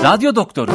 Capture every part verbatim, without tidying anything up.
Radyo Doktoru.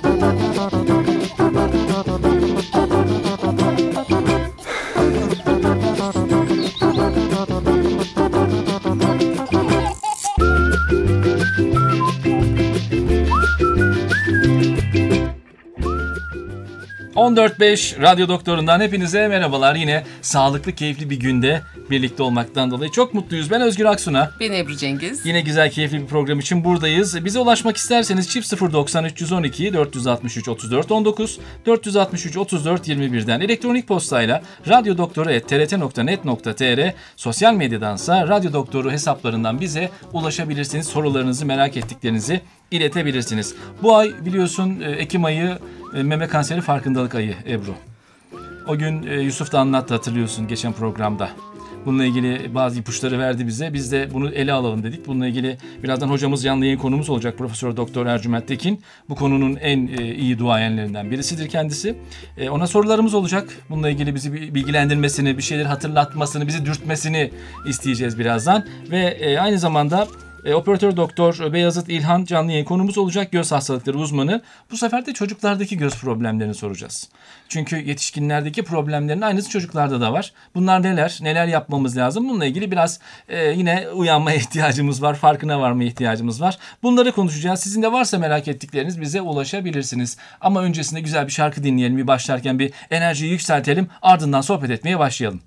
on dört beş Radyo Doktoru'ndan hepinize merhabalar. Yine sağlıklı, keyifli bir günde birlikte olmaktan dolayı çok mutluyuz. Ben Özgür Aksun'a. Ben Ebru Cengiz. Yine güzel, keyifli bir program için buradayız. Bize ulaşmak isterseniz çift sıfır doksan üç yüz on iki dört altı üç otuz dört on dokuz dört altı üç otuz dört yirmi birden elektronik postayla radyodoktoru et t r t nokta net nokta t r, sosyal medyadansa Radyo Doktoru hesaplarından bize ulaşabilirsiniz. Sorularınızı, merak ettiklerinizi iletebilirsiniz. Bu ay biliyorsun Ekim ayı meme kanseri farkındalık ayı Ebru. O gün Yusuf da anlattı, hatırlıyorsun geçen programda. Bununla ilgili bazı ipuçları verdi bize. Biz de bunu ele alalım dedik. Bununla ilgili birazdan hocamız, canlı yayın konumuz olacak. Profesör Doktor Ercüment Tekin. Bu konunun en iyi duayenlerinden birisidir kendisi. Ona sorularımız olacak. Bununla ilgili bizi bilgilendirmesini, bir şeyler hatırlatmasını, bizi dürtmesini isteyeceğiz birazdan. Ve aynı zamanda E, Operatör Doktor Beyazıt İlhan canlı yayın konumuz olacak, göz hastalıkları uzmanı. Bu sefer de çocuklardaki göz problemlerini soracağız. Çünkü yetişkinlerdeki problemlerin aynısı çocuklarda da var. Bunlar neler? Neler yapmamız lazım? Bununla ilgili biraz e, yine uyanmaya ihtiyacımız var, farkına varmaya ihtiyacımız var. Bunları konuşacağız. Sizin de varsa merak ettikleriniz bize ulaşabilirsiniz. Ama öncesinde güzel bir şarkı dinleyelim. Bir başlarken bir enerjiyi yükseltelim. Ardından sohbet etmeye başlayalım.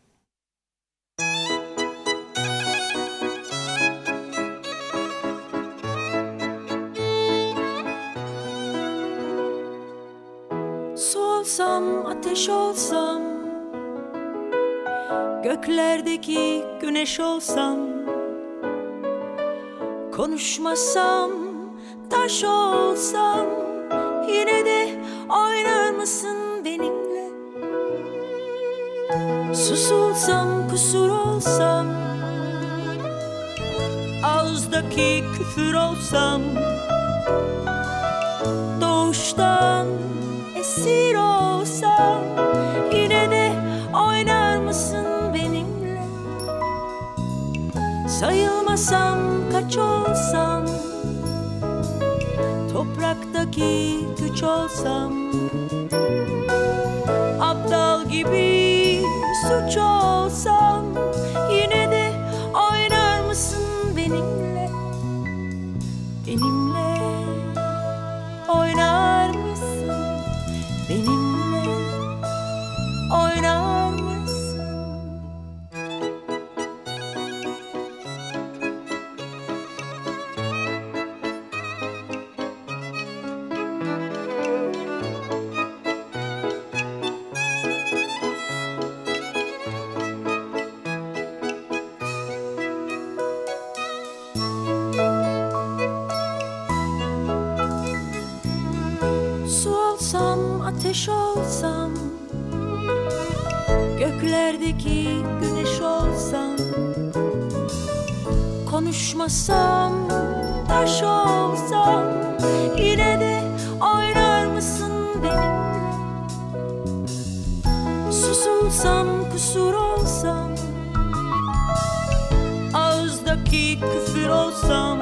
Olsam, ateş olsam, göklerdeki güneş olsam, konuşmasam, taş olsam, yine de oynar mısın benimle? Susulsam, kusur olsam, ağızdaki küfür olsam, doğuştan esir olsam, yine de oynar mısın benimle? Sayılmasam, kaç olsam, topraktaki güç olsam, aptal gibi suç olsam, yine de oynar mısın benimle? Benimle oynar mısın? Benimle oynar mısın? Su olsam, ateş olsam, göklerdeki güneş olsam, konuşmasam, taş olsam, yine de oynar mısın benimle? Susulsam, kusur olsam, ağızdaki küfür olsam,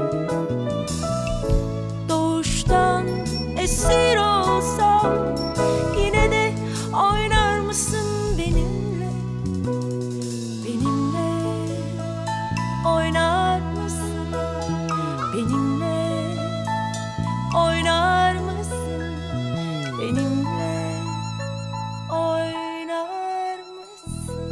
doğuştan esir olsam, yine de oynar mısın benimle? Benimle oynar mısın? Benimle oynar mısın? Benimle oynar mısın?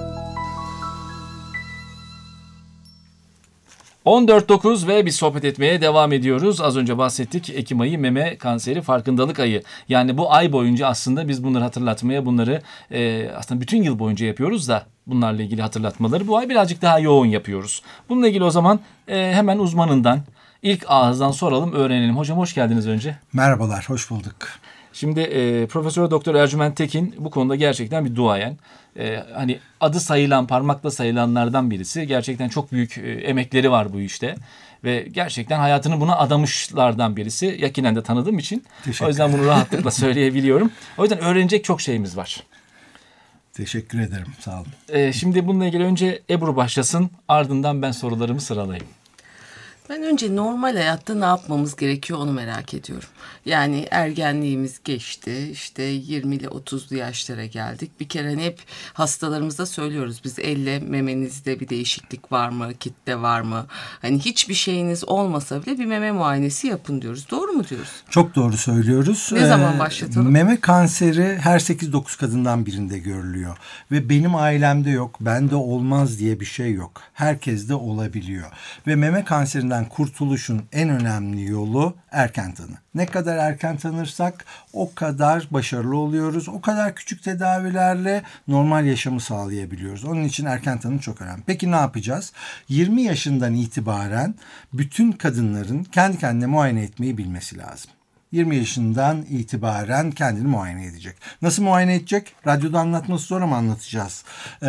on dört dokuz ve biz sohbet etmeye devam ediyoruz. Az önce bahsettik, Ekim ayı meme kanseri farkındalık ayı. Yani bu ay boyunca aslında biz bunları hatırlatmaya, bunları e, aslında bütün yıl boyunca yapıyoruz da bunlarla ilgili hatırlatmaları bu ay birazcık daha yoğun yapıyoruz. Bununla ilgili o zaman e, hemen uzmanından, ilk ağızdan soralım, öğrenelim. Hocam hoş geldiniz önce. Merhabalar, hoş bulduk. Şimdi e, Profesör Doktor Ercüment Tekin bu konuda gerçekten bir duayen. E, hani adı sayılan, parmakla sayılanlardan birisi. Gerçekten çok büyük e, emekleri var bu işte. Ve gerçekten hayatını buna adamışlardan birisi. Yakinen de tanıdığım için. O yüzden bunu rahatlıkla söyleyebiliyorum. O yüzden öğrenecek çok şeyimiz var. Teşekkür ederim, sağ olun. E, şimdi bununla ilgili önce Ebru başlasın. Ardından ben sorularımı sıralayayım. Ben önce normal hayatta ne yapmamız gerekiyor onu merak ediyorum. Yani ergenliğimiz geçti, işte yirmili otuzlu yaşlara geldik. Bir kere hani hep hastalarımıza söylüyoruz, biz elle memenizde bir değişiklik var mı, kitle var mı? Hani hiçbir şeyiniz olmasa bile bir meme muayenesi yapın diyoruz. Doğru mu diyoruz? Çok doğru söylüyoruz. Ne zaman başlatalım? Meme kanseri her sekiz dokuz kadından birinde görülüyor. Ve benim ailemde yok, bende olmaz diye bir şey yok. Herkeste olabiliyor. Ve meme kanserinden kurtuluşun en önemli yolu erken tanı. Ne kadar erken tanırsak o kadar başarılı oluyoruz. O kadar küçük tedavilerle normal yaşamı sağlayabiliyoruz. Onun için erken tanı çok önemli. Peki ne yapacağız? yirmi yaşından itibaren bütün kadınların kendi kendine muayene etmeyi bilmesi lazım. yirmi yaşından itibaren kendini muayene edecek. Nasıl muayene edecek? Radyoda anlatması zor ama anlatacağız. Ee,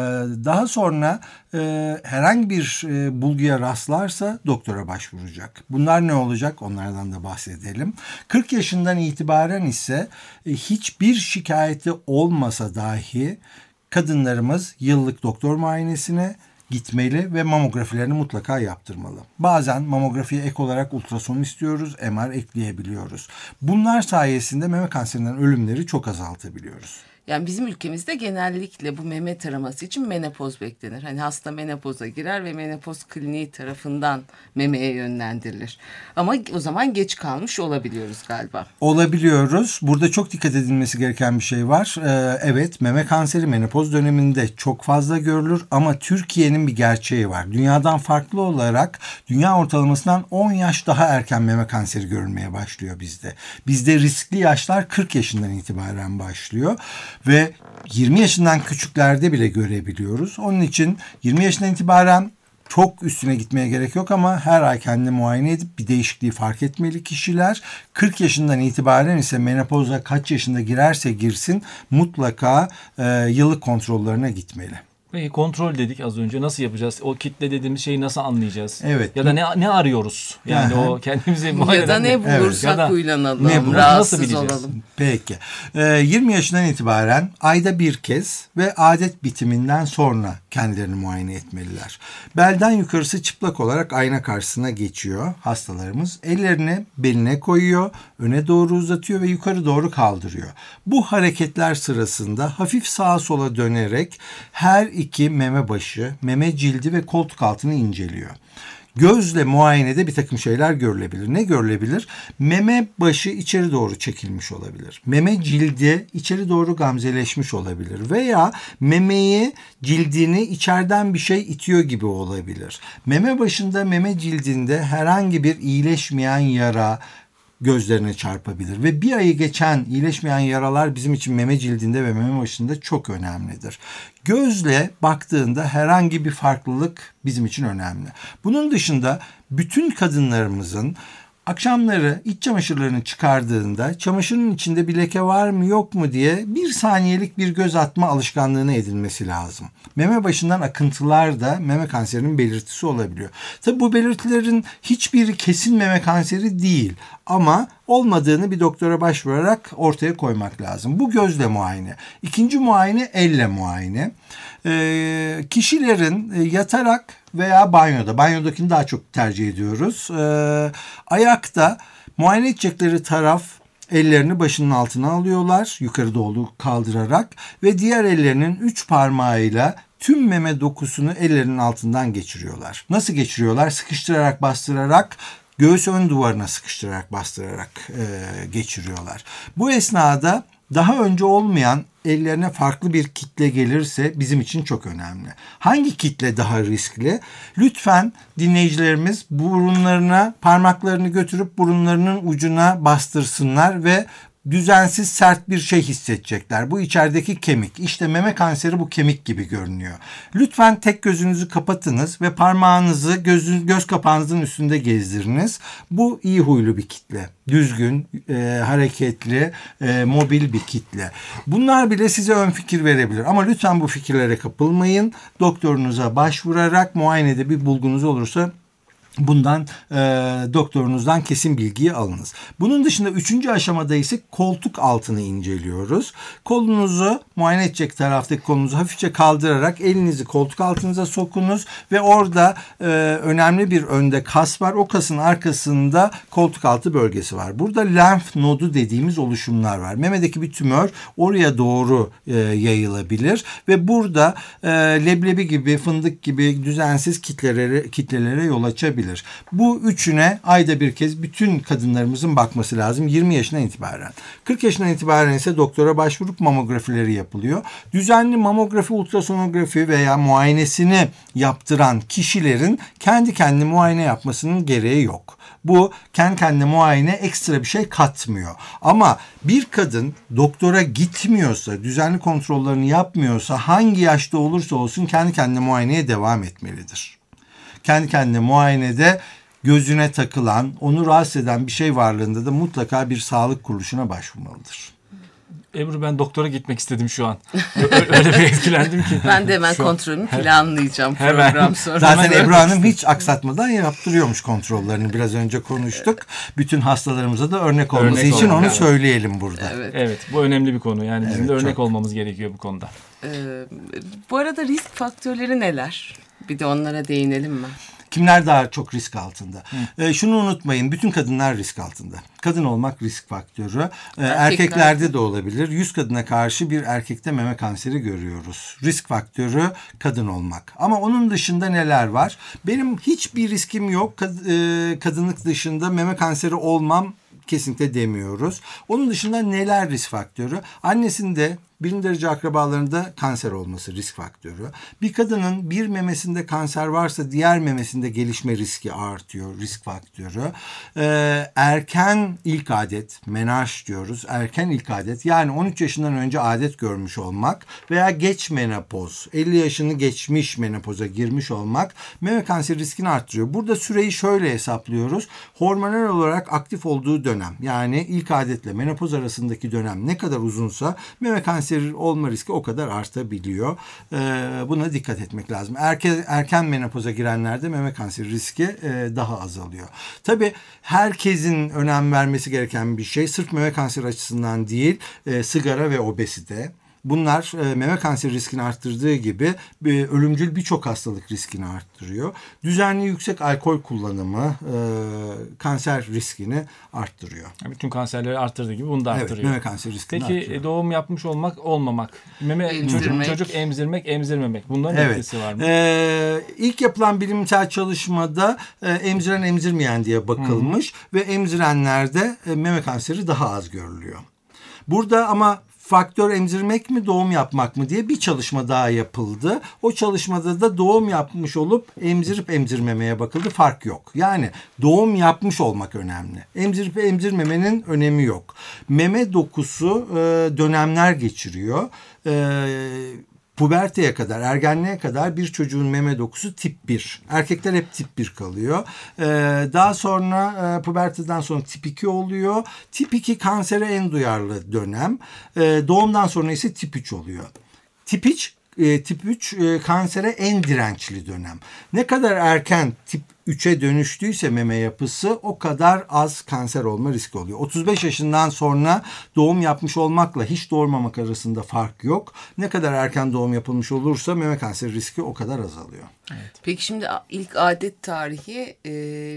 daha sonra e, herhangi bir e, bulguya rastlarsa doktora başvuracak. Bunlar ne olacak? Onlardan da bahsedelim. kırk yaşından itibaren ise e, hiçbir şikayeti olmasa dahi kadınlarımız yıllık doktor muayenesine gitmeli ve mamografilerini mutlaka yaptırmalı. Bazen mamografiye ek olarak ultrason istiyoruz, M R ekleyebiliyoruz. Bunlar sayesinde meme kanserinden ölümleri çok azaltabiliyoruz. Yani bizim ülkemizde genellikle bu meme taraması için menopoz beklenir. Hani hasta menopoza girer ve menopoz kliniği tarafından memeye yönlendirilir. Ama o zaman geç kalmış olabiliyoruz galiba. Olabiliyoruz. Burada çok dikkat edilmesi gereken bir şey var. Ee, evet, meme kanseri menopoz döneminde çok fazla görülür ama Türkiye'nin bir gerçeği var. Dünyadan farklı olarak dünya ortalamasından on yaş daha erken meme kanseri görülmeye başlıyor bizde. Bizde riskli yaşlar kırk yaşından itibaren başlıyor. Ve yirmi yaşından küçüklerde bile görebiliyoruz. Onun için yirmi yaşından itibaren çok üstüne gitmeye gerek yok ama her ay kendini muayene edip bir değişikliği fark etmeli kişiler. kırk yaşından itibaren ise menopoza kaç yaşında girerse girsin mutlaka e, yıllık kontrollerine gitmeli. Peki kontrol dedik az önce, nasıl yapacağız? O kitle dediğimiz şeyi nasıl anlayacağız? Evet. Ya da ne ne arıyoruz? Yani Aha. o kendimizi muayene Ya da ne etmek. bulursak Ya da uylanalım, ne bulursak rahatsız nasıl bileceğiz? olalım. Peki. Ee, yirmi yaşından itibaren ayda bir kez ve adet bitiminden sonra kendilerini muayene etmeliler. Belden yukarısı çıplak olarak ayna karşısına geçiyor hastalarımız. Ellerini beline koyuyor, öne doğru uzatıyor ve yukarı doğru kaldırıyor. Bu hareketler sırasında hafif sağa sola dönerek her iki meme başı, meme cildi ve koltuk altını inceliyor. Gözle muayenede bir takım şeyler görülebilir. Ne görülebilir? Meme başı içeri doğru çekilmiş olabilir. Meme cildi içeri doğru gamzeleşmiş olabilir. Veya memeyi, cildini içeriden bir şey itiyor gibi olabilir. Meme başında, meme cildinde herhangi bir iyileşmeyen yara gözlerine çarpabilir. Ve bir ayı geçen iyileşmeyen yaralar bizim için meme cildinde ve meme başında çok önemlidir. Gözle baktığında herhangi bir farklılık bizim için önemli. Bunun dışında bütün kadınlarımızın akşamları iç çamaşırlarını çıkardığında çamaşırın içinde bir leke var mı yok mu diye bir saniyelik bir göz atma alışkanlığına edilmesi lazım. Meme başından akıntılar da meme kanserinin belirtisi olabiliyor. Tabii bu belirtilerin hiçbiri kesin meme kanseri değil ama olmadığını bir doktora başvurarak ortaya koymak lazım. Bu gözle muayene. İkinci muayene elle muayene. Ee, kişilerin yatarak veya banyoda, banyodakini daha çok tercih ediyoruz. Ee, ayakta muayene edecekleri taraf ellerini başının altına alıyorlar, yukarı doğru kaldırarak ve diğer ellerinin üç parmağıyla tüm meme dokusunu ellerinin altından geçiriyorlar. Nasıl geçiriyorlar? Sıkıştırarak, bastırarak, göğüs ön duvarına sıkıştırarak, bastırarak e, geçiriyorlar. Bu esnada daha önce olmayan ellerine farklı bir kitle gelirse bizim için çok önemli. Hangi kitle daha riskli? Lütfen dinleyicilerimiz burunlarına parmaklarını götürüp burunlarının ucuna bastırsınlar ve düzensiz sert bir şey hissedecekler. Bu içerideki kemik. İşte meme kanseri bu kemik gibi görünüyor. Lütfen tek gözünüzü kapatınız ve parmağınızı gözün, göz kapağınızın üstünde gezdiriniz. Bu iyi huylu bir kitle. Düzgün, e, hareketli, e, mobil bir kitle. Bunlar bile size ön fikir verebilir. Ama lütfen bu fikirlere kapılmayın. Doktorunuza başvurarak muayenede bir bulgunuz olursa Bundan e, doktorunuzdan kesin bilgiyi alınız. Bunun dışında üçüncü aşamada ise koltuk altını inceliyoruz. Kolunuzu muayene edecek taraftaki kolunuzu hafifçe kaldırarak elinizi koltuk altınıza sokunuz ve orada e, önemli bir önde kas var. O kasın arkasında koltuk altı bölgesi var. Burada lenf nodu dediğimiz oluşumlar var. Memedeki bir tümör oraya doğru e, yayılabilir ve burada e, leblebi gibi, fındık gibi düzensiz kitlelere, kitlelere yol açabilir. Bu üçüne ayda bir kez bütün kadınlarımızın bakması lazım yirmi yaşından itibaren. kırk yaşından itibaren ise doktora başvurup mamografileri yapılıyor. Düzenli mamografi, ultrasonografi veya muayenesini yaptıran kişilerin kendi kendine muayene yapmasının gereği yok. Bu kendi kendine muayene ekstra bir şey katmıyor. Ama bir kadın doktora gitmiyorsa, düzenli kontrollerini yapmıyorsa hangi yaşta olursa olsun kendi kendine muayeneye devam etmelidir. Kendi kendine muayenede gözüne takılan, onu rahatsız eden bir şey varlığında da mutlaka bir sağlık kuruluşuna başvurmalıdır. Ebru, ben doktora gitmek istedim şu an. Öyle bir etkilendim ki. Ben de hemen Şu kontrolümü planlayacağım Hemen. program sonra. Zaten Ebru Hanım hiç aksatmadan yaptırıyormuş kontrollerini. Biraz önce konuştuk. Bütün hastalarımıza da örnek olması Örnek için olmak onu lazım. söyleyelim burada. Evet. Evet, bu önemli bir konu. Yani bizim Evet, de örnek çok. olmamız gerekiyor bu konuda. Ee, bu arada risk faktörleri neler? Bir de onlara değinelim mi? Kimler daha çok risk altında? Ee, şunu unutmayın, bütün kadınlar risk altında. Kadın olmak risk faktörü. Ee, erkeklerde de olabilir. yüz kadına karşı bir erkekte meme kanseri görüyoruz. Risk faktörü kadın olmak. Ama onun dışında neler var? Benim hiçbir riskim yok. Kad- e, kadınlık dışında meme kanseri olmam kesinlikle demiyoruz. Onun dışında neler risk faktörü? Annesinde, birinci derece akrabalarında kanser olması risk faktörü. Bir kadının bir memesinde kanser varsa diğer memesinde gelişme riski artıyor, risk faktörü. Ee, erken ilk adet, menarş diyoruz. Erken ilk adet, yani on üç yaşından önce adet görmüş olmak veya geç menopoz, elli yaşını geçmiş menopoza girmiş olmak meme kanseri riskini arttırıyor. Burada süreyi şöyle hesaplıyoruz. Hormonal olarak aktif olduğu dönem, yani ilk adetle menopoz arasındaki dönem ne kadar uzunsa meme kanseri olma riski o kadar artabiliyor. Ee, buna dikkat etmek lazım. Erken, erken menopoza girenlerde meme kanseri riski e, daha azalıyor. Tabii herkesin önem vermesi gereken bir şey, sırf meme kanseri açısından değil, e, sigara ve obezite. Bunlar e, meme kanseri riskini arttırdığı gibi e, ölümcül birçok hastalık riskini arttırıyor. Düzenli yüksek alkol kullanımı e, kanser riskini arttırıyor. Bütün kanserleri arttırdığı gibi bunu da Evet, arttırıyor. meme kanseri riskini Peki arttırıyor. doğum yapmış olmak, olmamak, meme Emzirmek. çocuk, çocuk emzirmek, emzirmemek, bunların Evet. etkisi var mı? Ee, ilk yapılan bilimsel çalışmada e, emziren emzirmeyen diye bakılmış ve emzirenlerde e, meme kanseri daha az görülüyor. Burada ama faktör emzirmek mi, doğum yapmak mı diye bir çalışma daha yapıldı. O çalışmada da doğum yapmış olup emzirip emzirmemeye bakıldı. Fark yok. Yani doğum yapmış olmak önemli. Emzirip emzirmemenin önemi yok. Meme dokusu e, dönemler geçiriyor. E, Puberteye kadar, ergenliğe kadar bir çocuğun meme dokusu tip bir. Erkekler hep tip bir kalıyor. Ee, daha sonra e, puberteden sonra tip iki oluyor. Tip iki kansere en duyarlı dönem. Ee, doğumdan sonra ise tip üç oluyor. Tip üç, e, tip üç e, kansere en dirençli dönem. Ne kadar erken tip üçe dönüştüyse meme yapısı o kadar az kanser olma riski oluyor. otuz beş yaşından sonra doğum yapmış olmakla hiç doğurmamak arasında fark yok. Ne kadar erken doğum yapılmış olursa meme kanseri riski o kadar azalıyor. Evet. Peki şimdi ilk adet tarihi e,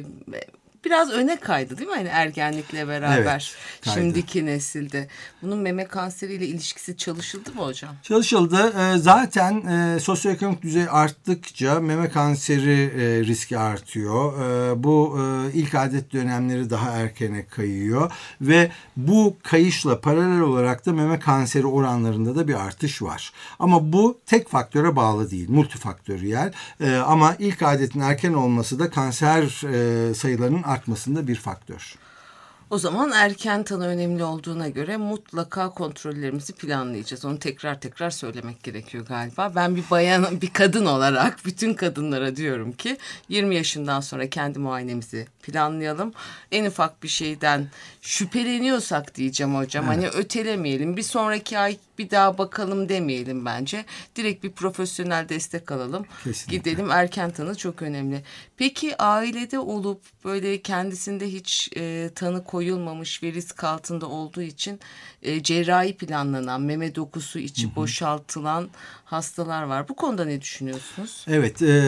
biraz öne kaydı değil mi? Hani ergenlikle beraber Evet, kaydı. şimdiki nesilde. Bunun meme kanseriyle ilişkisi çalışıldı mı hocam? Çalışıldı. Ee, Zaten e, sosyoekonomik düzey arttıkça meme kanseri e, riski artıyor. E, Bu e, ilk adet dönemleri daha erkene kayıyor ve bu kayışla paralel olarak da meme kanseri oranlarında da bir artış var. Ama bu tek faktöre bağlı değil, multifaktöriyel. E, Ama ilk adetin erken olması da kanser e, sayılarının artmasında bir faktör. O zaman erken tanı önemli olduğuna göre mutlaka kontrollerimizi planlayacağız. Onu tekrar tekrar söylemek gerekiyor galiba. Ben bir bayan, bir kadın olarak bütün kadınlara diyorum ki yirmi yaşından sonra kendi muayenemizi planlayalım. En ufak bir şeyden şüpheleniyorsak diyeceğim hocam. Evet. Hani ötelemeyelim. Bir sonraki ay bir daha bakalım demeyelim bence. Direkt bir profesyonel destek alalım. Kesinlikle. Gidelim, erken tanı çok önemli. Peki ailede olup böyle kendisinde hiç e, tanı koyulmamış ve risk altında olduğu için e, cerrahi planlanan, meme dokusu içi hı hı. boşaltılan hastalar var. Bu konuda ne düşünüyorsunuz? Evet, e,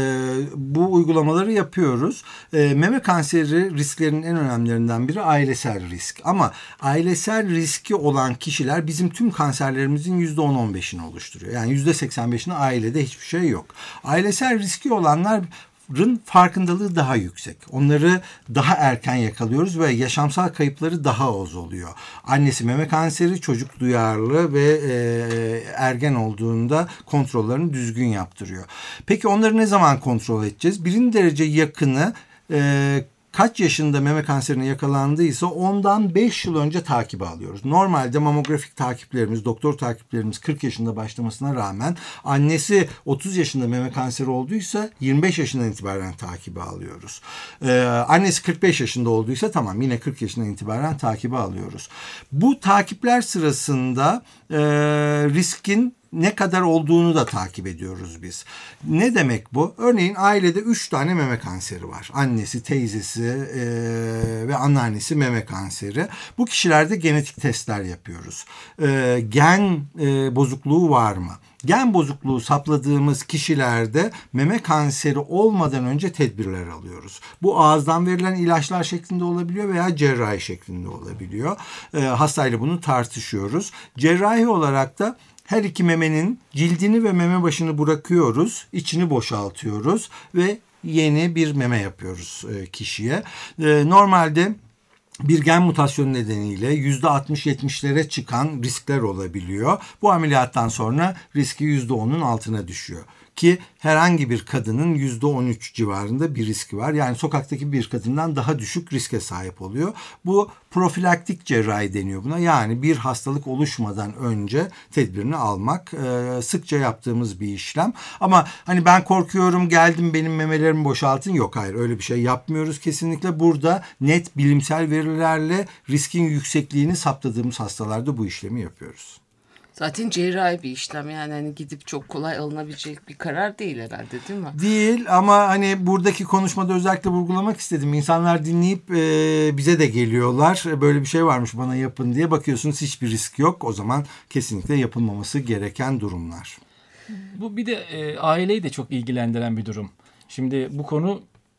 bu uygulamaları yapıyoruz. E, meme kanseri risklerinin en önemlilerinden biri ailesel risk. Ama ailesel riski olan kişiler bizim tüm kanserlerimizin yüzde on on beşini oluşturuyor. Yani yüzde seksen beşini ailede hiçbir şey yok. Ailesel riski olanlar farkındalığı daha yüksek. Onları daha erken yakalıyoruz ve yaşamsal kayıpları daha az oluyor. Annesi meme kanseri, çocuk duyarlı ve e, ergen olduğunda kontrollerini düzgün yaptırıyor. Peki onları ne zaman kontrol edeceğiz? Birinci derece yakını e, kaç yaşında meme kanserine yakalandıysa ondan beş yıl önce takibe alıyoruz. Normalde mamografik takiplerimiz, doktor takiplerimiz kırk yaşında başlamasına rağmen annesi otuz yaşında meme kanseri olduysa yirmi beş yaşından itibaren takibe alıyoruz. Ee, annesi kırk beş yaşında olduysa tamam, yine kırk yaşından itibaren takibe alıyoruz. Bu takipler sırasında e, riskin ne kadar olduğunu da takip ediyoruz biz. Ne demek bu? Örneğin ailede üç tane meme kanseri var. Annesi, teyzesi e, ve anneannesi meme kanseri. Bu kişilerde genetik testler yapıyoruz. E, gen e, bozukluğu var mı? Gen bozukluğu sapladığımız kişilerde meme kanseri olmadan önce tedbirler alıyoruz. Bu ağızdan verilen ilaçlar şeklinde olabiliyor veya cerrahi şeklinde olabiliyor. E, hastayla bunu tartışıyoruz. Cerrahi olarak da her iki memenin cildini ve meme başını bırakıyoruz, içini boşaltıyoruz ve yeni bir meme yapıyoruz kişiye. Normalde bir gen mutasyonu nedeniyle yüzde altmış yetmişlere çıkan riskler olabiliyor. Bu ameliyattan sonra riski yüzde onun altına düşüyor. Ki herhangi bir kadının yüzde on üç civarında bir riski var. Yani sokaktaki bir kadından daha düşük riske sahip oluyor. Bu profilaktik cerrahi deniyor buna. Yani bir hastalık oluşmadan önce tedbirini almak e, sıkça yaptığımız bir işlem. Ama hani ben korkuyorum, geldim benim memelerimi boşaltın. Yok, hayır, öyle bir şey yapmıyoruz kesinlikle. Burada net bilimsel verilerle riskin yüksekliğini saptadığımız hastalarda bu işlemi yapıyoruz. Zaten cerrahi bir işlem, yani hani gidip çok kolay alınabilecek bir karar değil herhalde, değil mi? Değil, ama hani buradaki konuşmada özellikle vurgulamak istedim. İnsanlar dinleyip e, bize de geliyorlar. Böyle bir şey varmış, bana yapın diye. Bakıyorsunuz hiçbir risk yok. O zaman kesinlikle yapılmaması gereken durumlar. Bu bir de e, aileyi de çok ilgilendiren bir durum. Şimdi bu konu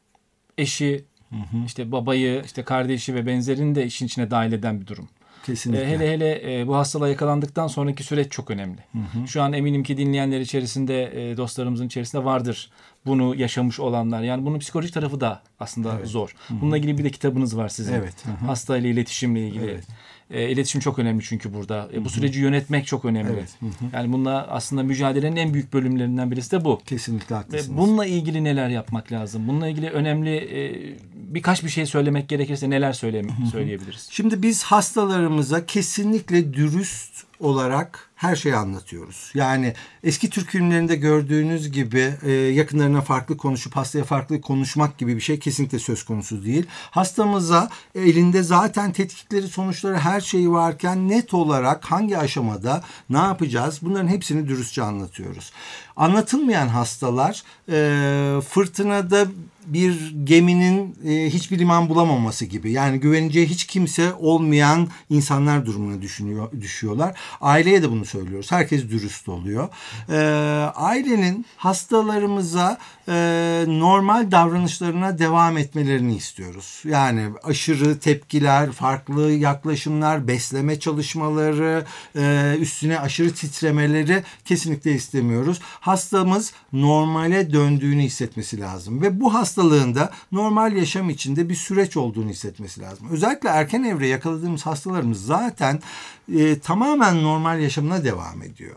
eşi, hı hı. işte babayı, işte kardeşi ve benzerini de işin içine dahil eden bir durum. Kesinlikle. Hele hele e, bu hastalığa yakalandıktan sonraki süreç çok önemli. Hı hı. Şu an eminim ki dinleyenler içerisinde, e, dostlarımızın içerisinde vardır bunu yaşamış olanlar. Yani bunun psikolojik tarafı da aslında evet. zor. Hı hı. Bununla ilgili bir de kitabınız var sizin. Evet. Hı hı. Hastayla iletişimle ilgili. Evet. E, iletişim çok önemli çünkü burada. E, bu süreci yönetmek çok önemli. Evet. Hı hı. Yani bununla aslında mücadelenin en büyük bölümlerinden birisi de bu. Kesinlikle haklısınız. Ve bununla ilgili neler yapmak lazım? Bununla ilgili önemli e, birkaç bir şey söylemek gerekirse neler söyle, söyleyebiliriz? Şimdi biz hastalarımıza kesinlikle dürüst olarak her şeyi anlatıyoruz. Yani eski Türk filmlerinde gördüğünüz gibi e, yakınlarına farklı konuşup hastaya farklı konuşmak gibi bir şey kesinlikle söz konusu değil. Hastamıza elinde zaten tetkikleri, sonuçları, her şeyi varken net olarak hangi aşamada ne yapacağız, bunların hepsini dürüstçe anlatıyoruz. Anlatılmayan hastalar e, fırtınada bir geminin e, hiçbir liman bulamaması gibi. Yani güveneceği hiç kimse olmayan insanlar durumuna düşünüyor, düşüyorlar. Aileye de bunu söylüyoruz. Herkes dürüst oluyor. E, ailenin hastalarımıza e, normal davranışlarına devam etmelerini istiyoruz. Yani aşırı tepkiler, farklı yaklaşımlar, besleme çalışmaları, e, üstüne aşırı titremeleri kesinlikle istemiyoruz. Hastamız normale döndüğünü hissetmesi lazım ve bu hastalığında normal yaşam içinde bir süreç olduğunu hissetmesi lazım. Özellikle erken evre yakaladığımız hastalarımız zaten e, tamamen normal yaşamına devam ediyor.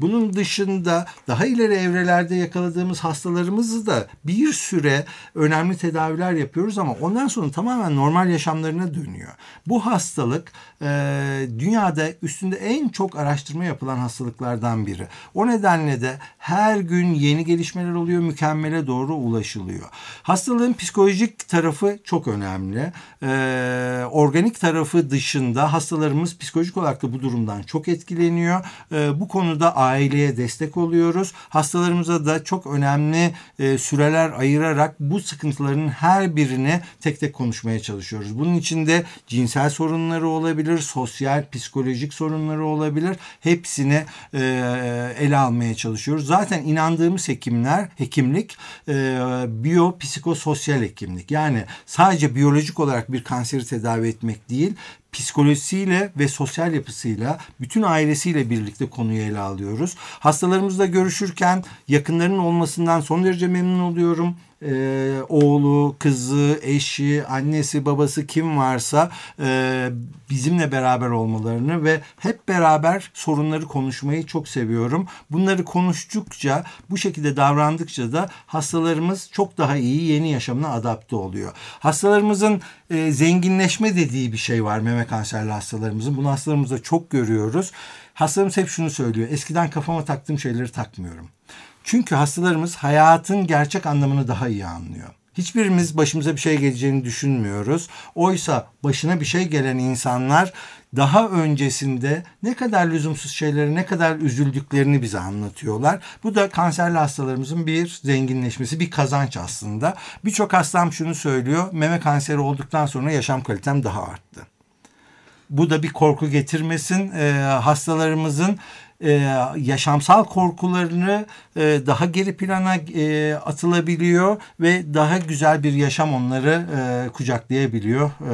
Bunun dışında daha ileri evrelerde yakaladığımız hastalarımızı da bir süre önemli tedaviler yapıyoruz ama ondan sonra tamamen normal yaşamlarına dönüyor. Bu hastalık e, dünyada üstünde en çok araştırma yapılan hastalıklardan biri. O nedenle de her gün yeni gelişmeler oluyor, mükemmele doğru ulaşılıyor. Hastalığın psikolojik tarafı çok önemli. Ee, organik tarafı dışında hastalarımız psikolojik olarak da bu durumdan çok etkileniyor. Ee, bu konuda aileye destek oluyoruz. Hastalarımıza da çok önemli e, süreler ayırarak bu sıkıntıların her birini tek tek konuşmaya çalışıyoruz. Bunun içinde cinsel sorunları olabilir, sosyal, psikolojik sorunları olabilir. Hepsini e, ele almaya çalışıyoruz. Zaten inandığımız hekimler, hekimlik e, biyopsikososyal hekimlik. Yani sadece biyolojik olarak bir kanseri tedavi etmek değil, psikolojisiyle ve sosyal yapısıyla, bütün ailesiyle birlikte konuyu ele alıyoruz. Hastalarımızla görüşürken yakınlarının olmasından son derece memnun oluyorum. Ee, oğlu, kızı, eşi, annesi, babası kim varsa e, bizimle beraber olmalarını ve hep beraber sorunları konuşmayı çok seviyorum. Bunları konuştukça, bu şekilde davrandıkça da hastalarımız çok daha iyi yeni yaşamına adapte oluyor. Hastalarımızın e, zenginleşme dediği bir şey var, meme kanserli hastalarımızın. Bunu hastalarımızda çok görüyoruz. Hastalarımız hep şunu söylüyor: eskiden kafama taktığım şeyleri takmıyorum. Çünkü hastalarımız hayatın gerçek anlamını daha iyi anlıyor. Hiçbirimiz başımıza bir şey geleceğini düşünmüyoruz. Oysa başına bir şey gelen insanlar daha öncesinde ne kadar lüzumsuz şeyleri, ne kadar üzüldüklerini bize anlatıyorlar. Bu da kanserli hastalarımızın bir zenginleşmesi, bir kazanç aslında. Birçok hastam şunu söylüyor: meme kanseri olduktan sonra yaşam kalitem daha arttı. Bu da bir korku getirmesin. Ee, hastalarımızın Ee, yaşamsal korkularını e, daha geri plana e, atılabiliyor ve daha güzel bir yaşam onları e, kucaklayabiliyor. E,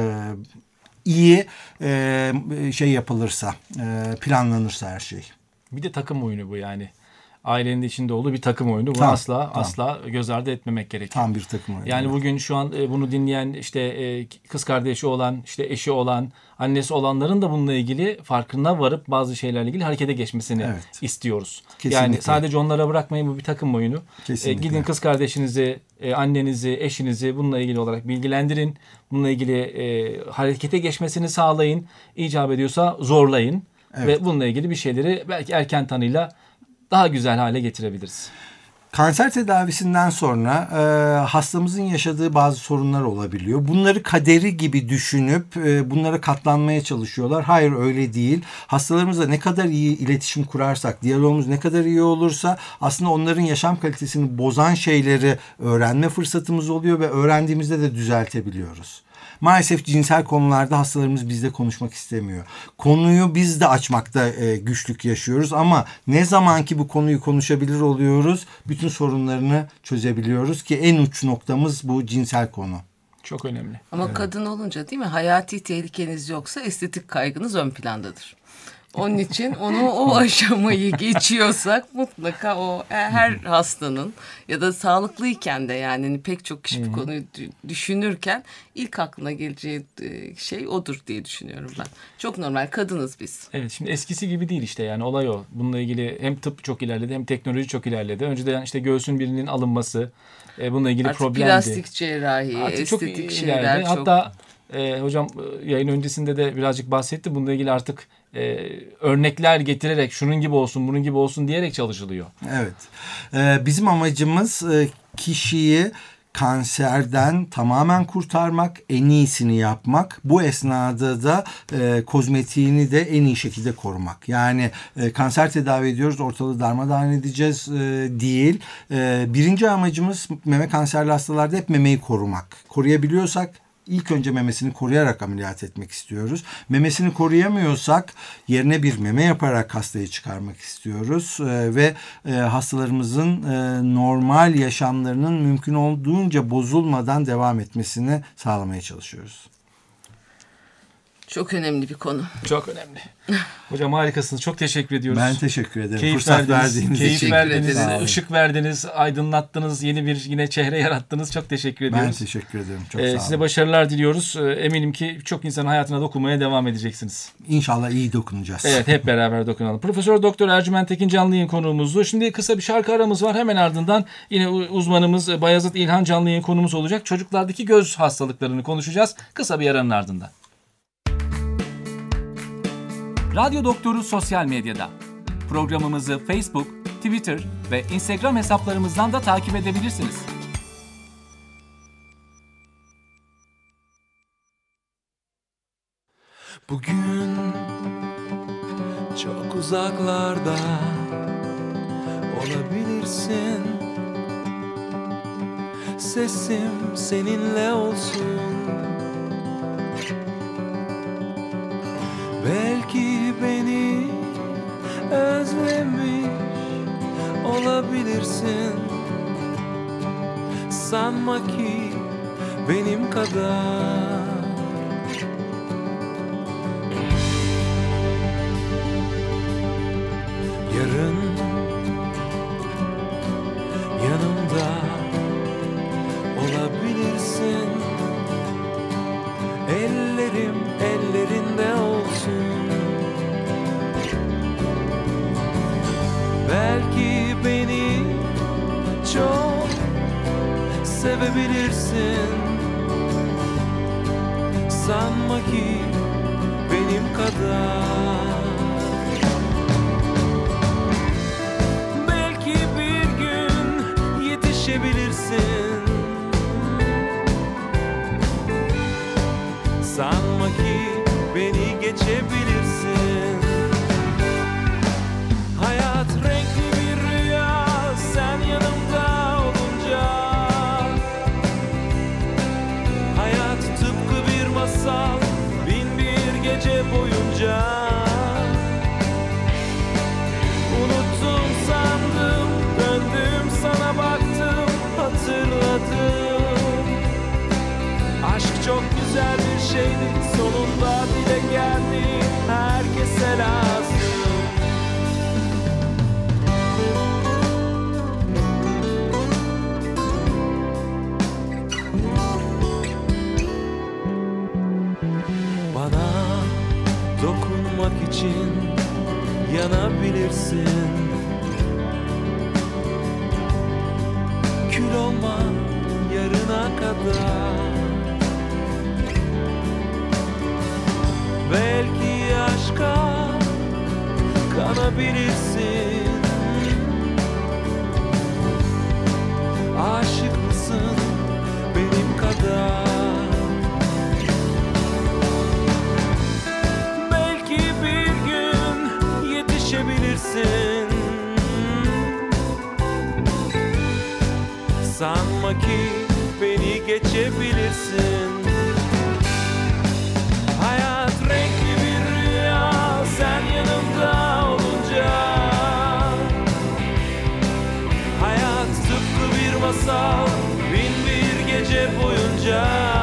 iyi e, şey yapılırsa, e, planlanırsa her şey. Bir de takım oyunu bu yani. Ailenin de içinde olduğu bir takım oyunu. Bunu Tam, asla tam. asla göz ardı etmemek gerekiyor. Tam bir takım oyunu. Yani bugün şu an e, bunu dinleyen, işte e, kız kardeşi olan, işte eşi olan, annesi olanların da bununla ilgili farkına varıp bazı şeylerle ilgili harekete geçmesini Evet. istiyoruz. Kesinlikle. Yani sadece onlara bırakmayın, bu bir takım oyunu. E, Kesinlikle. gidin kız kardeşinizi, e, annenizi, eşinizi bununla ilgili olarak bilgilendirin. Bununla ilgili e, harekete geçmesini sağlayın. İcap ediyorsa zorlayın. Evet. Ve bununla ilgili bir şeyleri belki erken tanıyla daha güzel hale getirebiliriz. Kanser tedavisinden sonra e, hastamızın yaşadığı bazı sorunlar olabiliyor. Bunları kaderi gibi düşünüp e, bunlara katlanmaya çalışıyorlar. Hayır, öyle değil. Hastalarımızla ne kadar iyi iletişim kurarsak, diyalogumuz ne kadar iyi olursa aslında onların yaşam kalitesini bozan şeyleri öğrenme fırsatımız oluyor ve öğrendiğimizde de düzeltebiliyoruz. Maalesef cinsel konularda hastalarımız bizle konuşmak istemiyor. Konuyu biz de açmakta e, güçlük yaşıyoruz ama ne zaman ki bu konuyu konuşabilir oluyoruz, bütün sorunlarını çözebiliyoruz ki en uç noktamız bu cinsel konu. Çok önemli. Ama evet. Kadın olunca değil mi, hayati tehlikeniz yoksa estetik kaygınız ön plandadır. Onun için onu o aşamayı geçiyorsak mutlaka o her hastanın ya da sağlıklıyken de yani pek çok kişi bu konuyu düşünürken ilk aklına geleceği şey odur diye düşünüyorum ben. Çok normal, kadınız biz. Evet, şimdi eskisi gibi değil işte, yani olay o. Bununla ilgili hem tıp çok ilerledi hem teknoloji çok ilerledi. Önceden işte göğsün birinin alınması bununla ilgili artık problemdi. Plastik cerrahi, artık estetik çok şeyler ileride. çok. Hatta e, hocam yayın öncesinde de birazcık bahsetti. Bununla ilgili artık e, örnekler getirerek şunun gibi olsun, bunun gibi olsun diyerek çalışılıyor. Evet. Ee, bizim amacımız e, kişiyi kanserden tamamen kurtarmak, en iyisini yapmak. Bu esnada da e, kozmetiğini de en iyi şekilde korumak. Yani e, kanser tedavi ediyoruz, ortalığı darmadağın edeceğiz e, değil. E, birinci amacımız meme kanserli hastalarda hep memeyi korumak. Koruyabiliyorsak İlk önce memesini koruyarak ameliyat etmek istiyoruz. Memesini koruyamıyorsak yerine bir meme yaparak hastayı çıkarmak istiyoruz. Ee, ve e, hastalarımızın e, normal yaşamlarının mümkün olduğunca bozulmadan devam etmesini sağlamaya çalışıyoruz. Çok önemli bir konu. Çok önemli. Hocam harikasınız. Çok teşekkür ediyoruz. Ben teşekkür ederim. Keyif Fırsat verdiniz, verdiğiniz keyif için. verdiniz, Sağ olun. ışık verdiniz, aydınlattınız, yeni bir yine çehre yarattınız. Çok teşekkür ediyoruz. Ben teşekkür ederim. Çok Ee, sağ olun. size başarılar diliyoruz. Ee, eminim ki çok insanın hayatına dokunmaya devam edeceksiniz. İnşallah iyi dokunacağız. Evet, hep beraber dokunalım. Profesör Doktor Ercüment Tekin canlı yayın konuğumuzdu. Şimdi kısa bir şarkı aramız var. Hemen ardından yine uzmanımız Bayazıt İlhan canlı yayın konuğumuz olacak. Çocuklardaki göz hastalıklarını konuşacağız. Kısa bir aranın ardından. Radyo Doktoru sosyal medyada. Programımızı Facebook, Twitter ve Instagram hesaplarımızdan da takip edebilirsiniz. Bugün çok uzaklarda olabilirsin. Sesim seninle olsun. Belki beni özlemiş olabilirsin. Sanma ki benim kadar. Yarın yanımda olabilirsin. Ellerim ellerinde olsun. Belki beni çok sevebilirsin. Sanma ki benim kadar. Belki bir gün yetişebilirsin. Sanma ki beni geçebilirsin. Hayat renkli bir rüya, sen yanımda olunca. Hayat tıpkı bir masal, bin bir gece boyunca. Unuttum sandım, döndüm sana baktım, hatırladım. Aşk çok güzel bir şeydi, sonunda dile geldi, herkese lazım. Bana dokunmak için yanabilirsin. Kül olma yarına kadar. Belki aşka kanabilirsin. Aşık mısın benim kadar? Belki bir gün yetişebilirsin. Sanma ki beni geçebilirsin. Hayat renkli bir rüya, sen yanımda olunca. Hayat tıpkı bir masal, bin bir gece boyunca.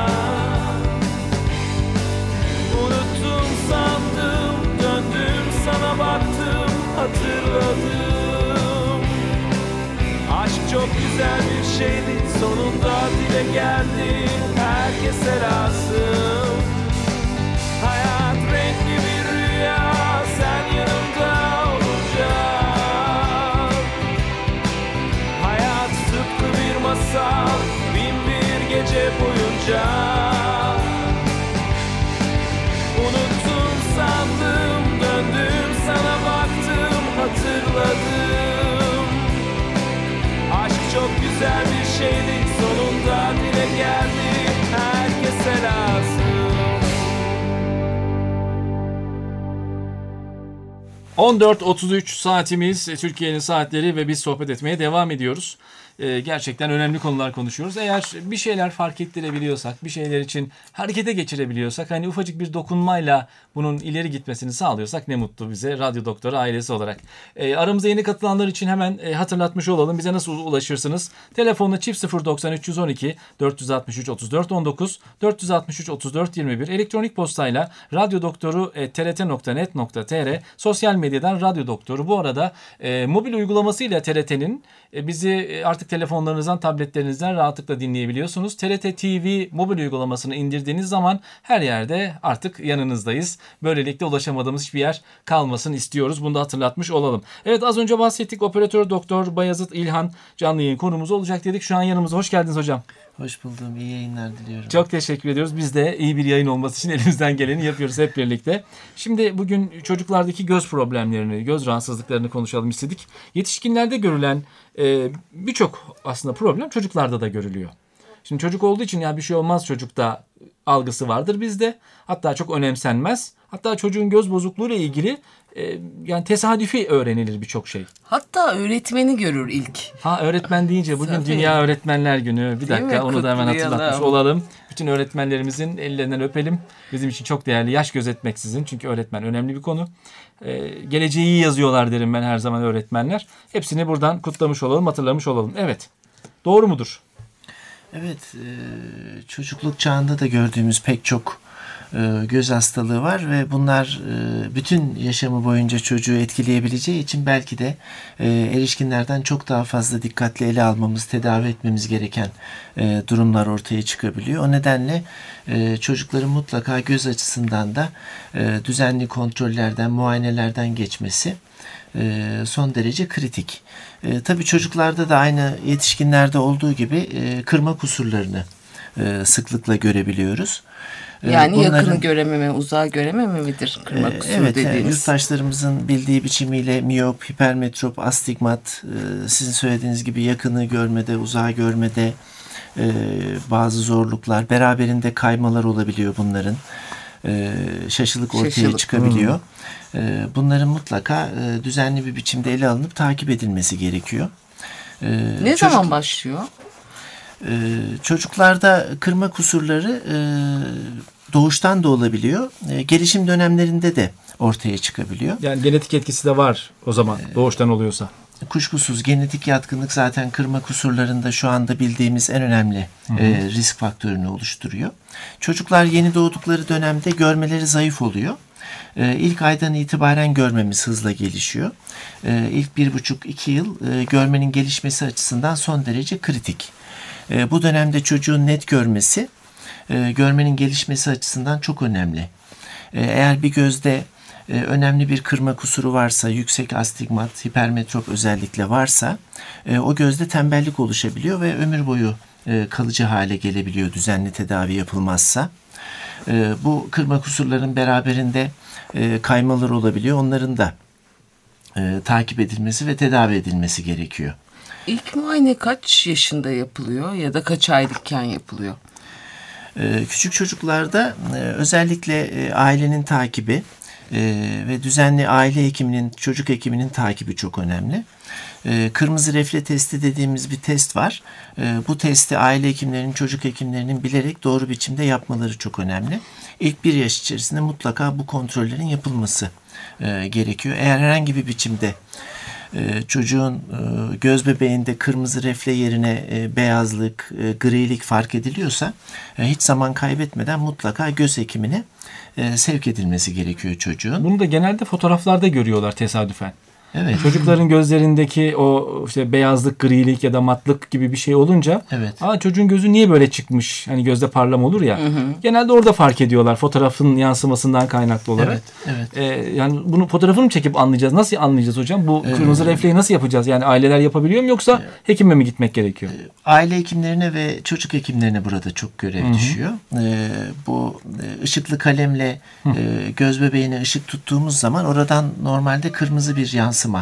Unuttum sandım, döndüm sana baktım, hatırladım. Aşk çok güzel bir şeydi, sonunda dile geldi, herkese lazım. Hayat renkli bir rüya, sen yanımda olunca. Hayat tıpkı bir masal, bin bir gece boyunca. Unuttum sandım, döndüm sana baktım, hatırladım. Aşk çok güzel bir şeydi, sonunda dile geldi, herkese lazım. on dört otuz üç saatimiz, Türkiye'nin saatleri ve biz sohbet etmeye devam ediyoruz. e, gerçekten önemli konular konuşuyoruz. Eğer bir şeyler fark ettirebiliyorsak, bir şeyler için harekete geçirebiliyorsak, hani ufacık bir dokunmayla bunun ileri gitmesini sağlıyorsak ne mutlu bize Radyo Doktoru ailesi olarak. E, aramıza yeni katılanlar için hemen e, hatırlatmış olalım. Bize nasıl ulaşırsınız? Telefonla çift sıfır doksan üç yüz on iki dört yüz altmış üç otuz dört on dokuz dört yüz altmış üç otuz dört yirmi bir, elektronik postayla radyodoktoru et t r t nokta net nokta t r, sosyal medyadan Radyo Doktoru. Bu arada e, mobil uygulamasıyla T R T'nin e, bizi e, artık telefonlarınızdan, tabletlerinizden rahatlıkla dinleyebiliyorsunuz. T R T T V mobil uygulamasını indirdiğiniz zaman her yerde artık yanınızdayız. Böylelikle ulaşamadığımız hiçbir yer kalmasın istiyoruz. Bunu da hatırlatmış olalım. Evet, az önce bahsettik. Operatör Doktor Bayazıt İlhan canlı yayın konumuz olacak dedik. Şu an yanımızda. Hoş geldiniz hocam. Hoş buldum. İyi yayınlar diliyorum. Çok teşekkür ediyoruz. Biz de iyi bir yayın olması için elimizden geleni yapıyoruz hep birlikte. Şimdi bugün çocuklardaki göz problemlerini, göz rahatsızlıklarını konuşalım istedik. Yetişkinlerde görülen e, birçok aslında problem çocuklarda da görülüyor. Şimdi çocuk olduğu için ya bir şey olmaz çocukta algısı vardır bizde. Hatta çok önemsenmez. Hatta çocuğun göz bozukluğuyla ilgili e, yani tesadüfi öğrenilir birçok şey. Hatta öğretmeni görür ilk. Ha, öğretmen deyince bugün Tabii. Dünya Öğretmenler Günü. Bir Değil dakika mi? onu da hemen Kutlayalım. hatırlatmış olalım. Bütün öğretmenlerimizin ellerinden öpelim. Bizim için çok değerli. Yaş gözetmeksizin. Çünkü öğretmen önemli bir konu. Ee, geleceği iyi yazıyorlar derim ben her zaman öğretmenler. Hepsini buradan kutlamış olalım, hatırlamış olalım. Evet. Doğru mudur? Evet, e, çocukluk çağında da gördüğümüz pek çok e, göz hastalığı var ve bunlar e, bütün yaşamı boyunca çocuğu etkileyebileceği için belki de e, erişkinlerden çok daha fazla dikkatli ele almamız, tedavi etmemiz gereken e, durumlar ortaya çıkabiliyor. O nedenle e, çocukların mutlaka göz açısından da e, düzenli kontrollerden, muayenelerden geçmesi e, son derece kritik. E, tabii çocuklarda da aynı yetişkinlerde olduğu gibi e, kırma kusurlarını e, sıklıkla görebiliyoruz. E, Yani bunların, yakını görememe, uzağı görememe midir kırma e, kusuru evet, dediğimiz? Evet, yurttaşlarımızın bildiği biçimiyle miyop, hipermetrop, astigmat, e, sizin söylediğiniz gibi yakını görmede, uzağı görmede e, bazı zorluklar, beraberinde kaymalar olabiliyor bunların. E, şaşılık ortaya Şaşılık. çıkabiliyor. Hmm. Bunların mutlaka düzenli bir biçimde ele alınıp takip edilmesi gerekiyor. Ne Çocuk, zaman başlıyor? Çocuklarda kırma kusurları doğuştan da olabiliyor. Gelişim dönemlerinde de ortaya çıkabiliyor. Yani genetik etkisi de var o zaman doğuştan oluyorsa. Kuşkusuz genetik yatkınlık zaten kırma kusurlarında şu anda bildiğimiz en önemli e, risk faktörünü oluşturuyor. Çocuklar yeni doğdukları dönemde görmeleri zayıf oluyor. E, ilk aydan itibaren görmemiz hızla gelişiyor. E, ilk bir buçuk iki yıl e, görmenin gelişmesi açısından son derece kritik. E, bu dönemde çocuğun net görmesi e, görmenin gelişmesi açısından çok önemli. E, eğer bir gözde Ee, önemli bir kırma kusuru varsa, yüksek astigmat, hipermetrop özellikle varsa e, o gözde tembellik oluşabiliyor ve ömür boyu e, kalıcı hale gelebiliyor düzenli tedavi yapılmazsa. E, bu kırma kusurların beraberinde e, kaymalar olabiliyor. Onların da e, takip edilmesi ve tedavi edilmesi gerekiyor. İlk muayene kaç yaşında yapılıyor ya da kaç aylıkken yapılıyor? E, küçük çocuklarda e, özellikle e, ailenin takibi Ee, ve düzenli aile hekiminin, çocuk hekiminin takibi çok önemli. Ee, kırmızı refle testi dediğimiz bir test var. Ee, bu testi aile hekimlerinin, çocuk hekimlerinin bilerek doğru biçimde yapmaları çok önemli. İlk bir yaş içerisinde mutlaka bu kontrollerin yapılması e, gerekiyor. Eğer herhangi bir biçimde e, çocuğun e, göz bebeğinde kırmızı refle yerine e, beyazlık, e, grilik fark ediliyorsa e, hiç zaman kaybetmeden mutlaka göz hekimine e, sevk edilmesi gerekiyor çocuğun. Bunu da genelde fotoğraflarda görüyorlar tesadüfen. Evet. Çocukların gözlerindeki o işte beyazlık, grilik ya da matlık gibi bir şey olunca Evet. aa, çocuğun gözü niye böyle çıkmış? Hani gözde parlama olur ya. Hı hı. Genelde orada fark ediyorlar fotoğrafın yansımasından kaynaklı olarak. Evet, evet. Ee, yani bunu fotoğrafını mı çekip anlayacağız? Nasıl anlayacağız hocam? Bu Evet. kırmızı refleyi nasıl yapacağız? Yani aileler yapabiliyor mu yoksa hekime mi gitmek gerekiyor? Aile hekimlerine ve çocuk hekimlerine burada çok görev Hı hı. düşüyor. Ee, bu e, ışıklı kalemle e, göz bebeğine ışık tuttuğumuz zaman oradan normalde kırmızı bir yansıma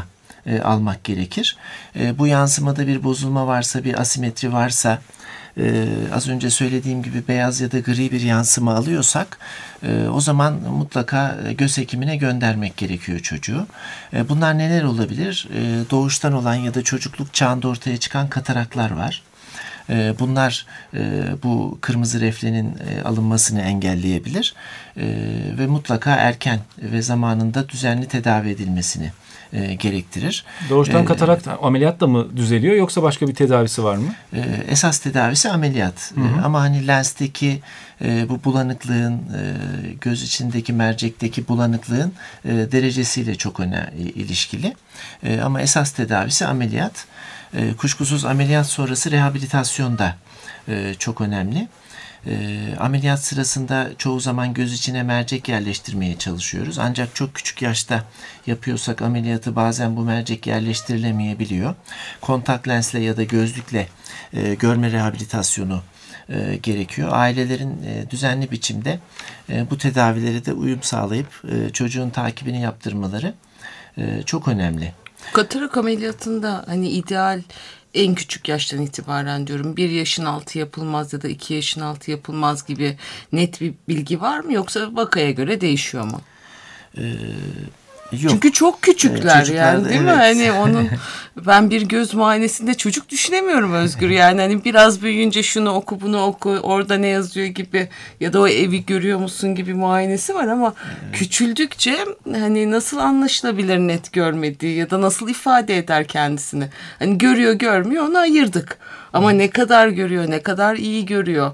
e, almak gerekir. E, bu yansımada bir bozulma varsa, bir asimetri varsa, e, az önce söylediğim gibi beyaz ya da gri bir yansıma alıyorsak e, o zaman mutlaka göz hekimine göndermek gerekiyor çocuğu. E, bunlar neler olabilir? E, doğuştan olan ya da çocukluk çağında ortaya çıkan kataraklar var. Bunlar bu kırmızı reflenin alınmasını engelleyebilir ve mutlaka erken ve zamanında düzenli tedavi edilmesini gerektirir. Doğuştan katarak ameliyatla mı düzeliyor yoksa başka bir tedavisi var mı? Esas tedavisi ameliyat. Hı hı. Ama hani lensteki bu bulanıklığın, göz içindeki mercekteki bulanıklığın derecesiyle çok önemli ilişkili. Ama esas tedavisi ameliyat. E, kuşkusuz ameliyat sonrası rehabilitasyon da e, çok önemli. E, ameliyat sırasında çoğu zaman göz içine mercek yerleştirmeye çalışıyoruz. Ancak çok küçük yaşta yapıyorsak ameliyatı bazen bu mercek yerleştirilemeyebiliyor. Kontak lensle ya da gözlükle e, görme rehabilitasyonu e, gerekiyor. Ailelerin e, düzenli biçimde e, bu tedavilere de uyum sağlayıp e, çocuğun takibini yaptırmaları e, çok önemli. Katarak ameliyatında hani ideal en küçük yaştan itibaren diyorum bir yaşın altı yapılmaz ya da iki yaşın altı yapılmaz gibi net bir bilgi var mı yoksa vakaya göre değişiyor mu? Ee, yok. Çünkü çok küçükler ee, yani değil evet. mi? Hani onun ben bir göz muayenesinde çocuk düşünemiyorum Özgür yani hani biraz büyüyünce şunu oku bunu oku orada ne yazıyor gibi ya da o evi görüyor musun gibi muayenesi var ama evet. Küçüldükçe hani nasıl anlaşılabilir net görmediği ya da nasıl ifade eder kendisini. Hani görüyor görmüyor onu ayırdık ama ne kadar görüyor ne kadar iyi görüyor.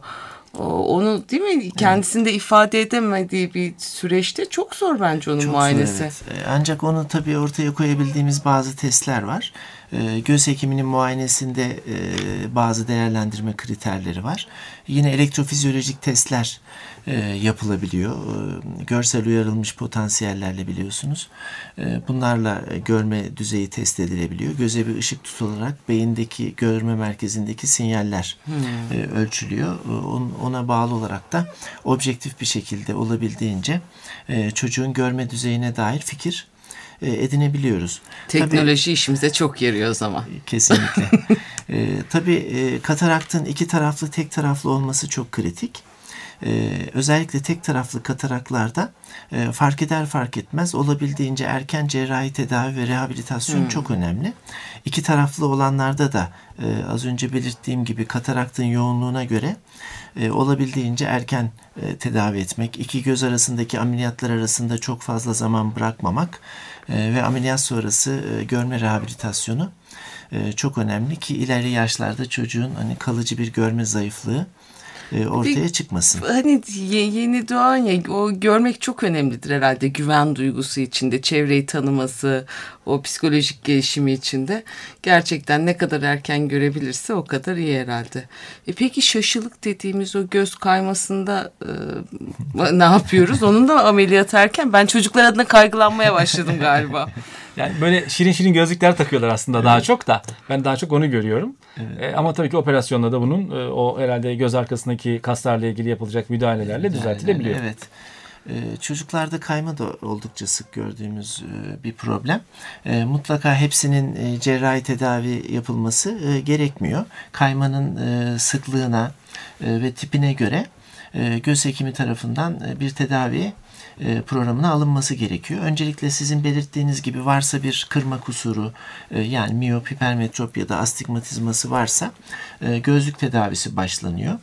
Onu değil mi kendisinde evet. ifade edemediği bir süreçte çok zor bence onun çok muayenesi. Zor, evet. Ancak onu tabii ortaya koyabildiğimiz bazı testler var. Göz hekiminin muayenesinde bazı değerlendirme kriterleri var. Yine elektrofizyolojik testler yapılabiliyor. Görsel uyarılmış potansiyellerle biliyorsunuz. Bunlarla görme düzeyi test edilebiliyor. Göze bir ışık tutularak beyindeki görme merkezindeki sinyaller hmm. ölçülüyor. Ona bağlı olarak da objektif bir şekilde olabildiğince çocuğun görme düzeyine dair fikir edinebiliyoruz. Teknoloji tabii, işimize çok yarıyor o zaman. Kesinlikle. e, tabii e, kataraktın iki taraflı tek taraflı olması çok kritik. E, özellikle tek taraflı kataraklarda e, fark eder fark etmez olabildiğince erken cerrahi tedavi ve rehabilitasyon hmm. çok önemli. İki taraflı olanlarda da e, az önce belirttiğim gibi kataraktın yoğunluğuna göre e, olabildiğince erken e, tedavi etmek, iki göz arasındaki ameliyatlar arasında çok fazla zaman bırakmamak e, ve ameliyat sonrası e, görme rehabilitasyonu e, çok önemli ki ileri yaşlarda çocuğun hani kalıcı bir görme zayıflığı ortaya bir, çıkmasın. Hani yeni doğan ya o görmek çok önemlidir herhalde güven duygusu içinde, çevreyi tanıması, o psikolojik gelişimi içinde. Gerçekten ne kadar erken görebilirse o kadar iyi herhalde. E peki şaşılık dediğimiz o göz kaymasında e, ne yapıyoruz? Onun da ameliyat erken. Ben çocuklar adına kaygılanmaya başladım galiba. Yani böyle şirin şirin gözlükler takıyorlar aslında evet. daha çok da. Ben daha çok onu görüyorum. Evet. E, ama tabii ki operasyonla da bunun e, o herhalde göz arkasındaki kaslarla ilgili yapılacak müdahalelerle evet. düzeltilebiliyor. Evet. Ee, çocuklarda kayma da oldukça sık gördüğümüz e, bir problem. E, mutlaka hepsinin e, cerrahi tedavi yapılması e, gerekmiyor. Kaymanın e, sıklığına e, ve tipine göre e, göz hekimi tarafından e, bir tedavi programına alınması gerekiyor. Öncelikle sizin belirttiğiniz gibi varsa bir kırma kusuru yani miyop, hipermetrop ya da astigmatizması varsa gözlük tedavisi başlanıyor.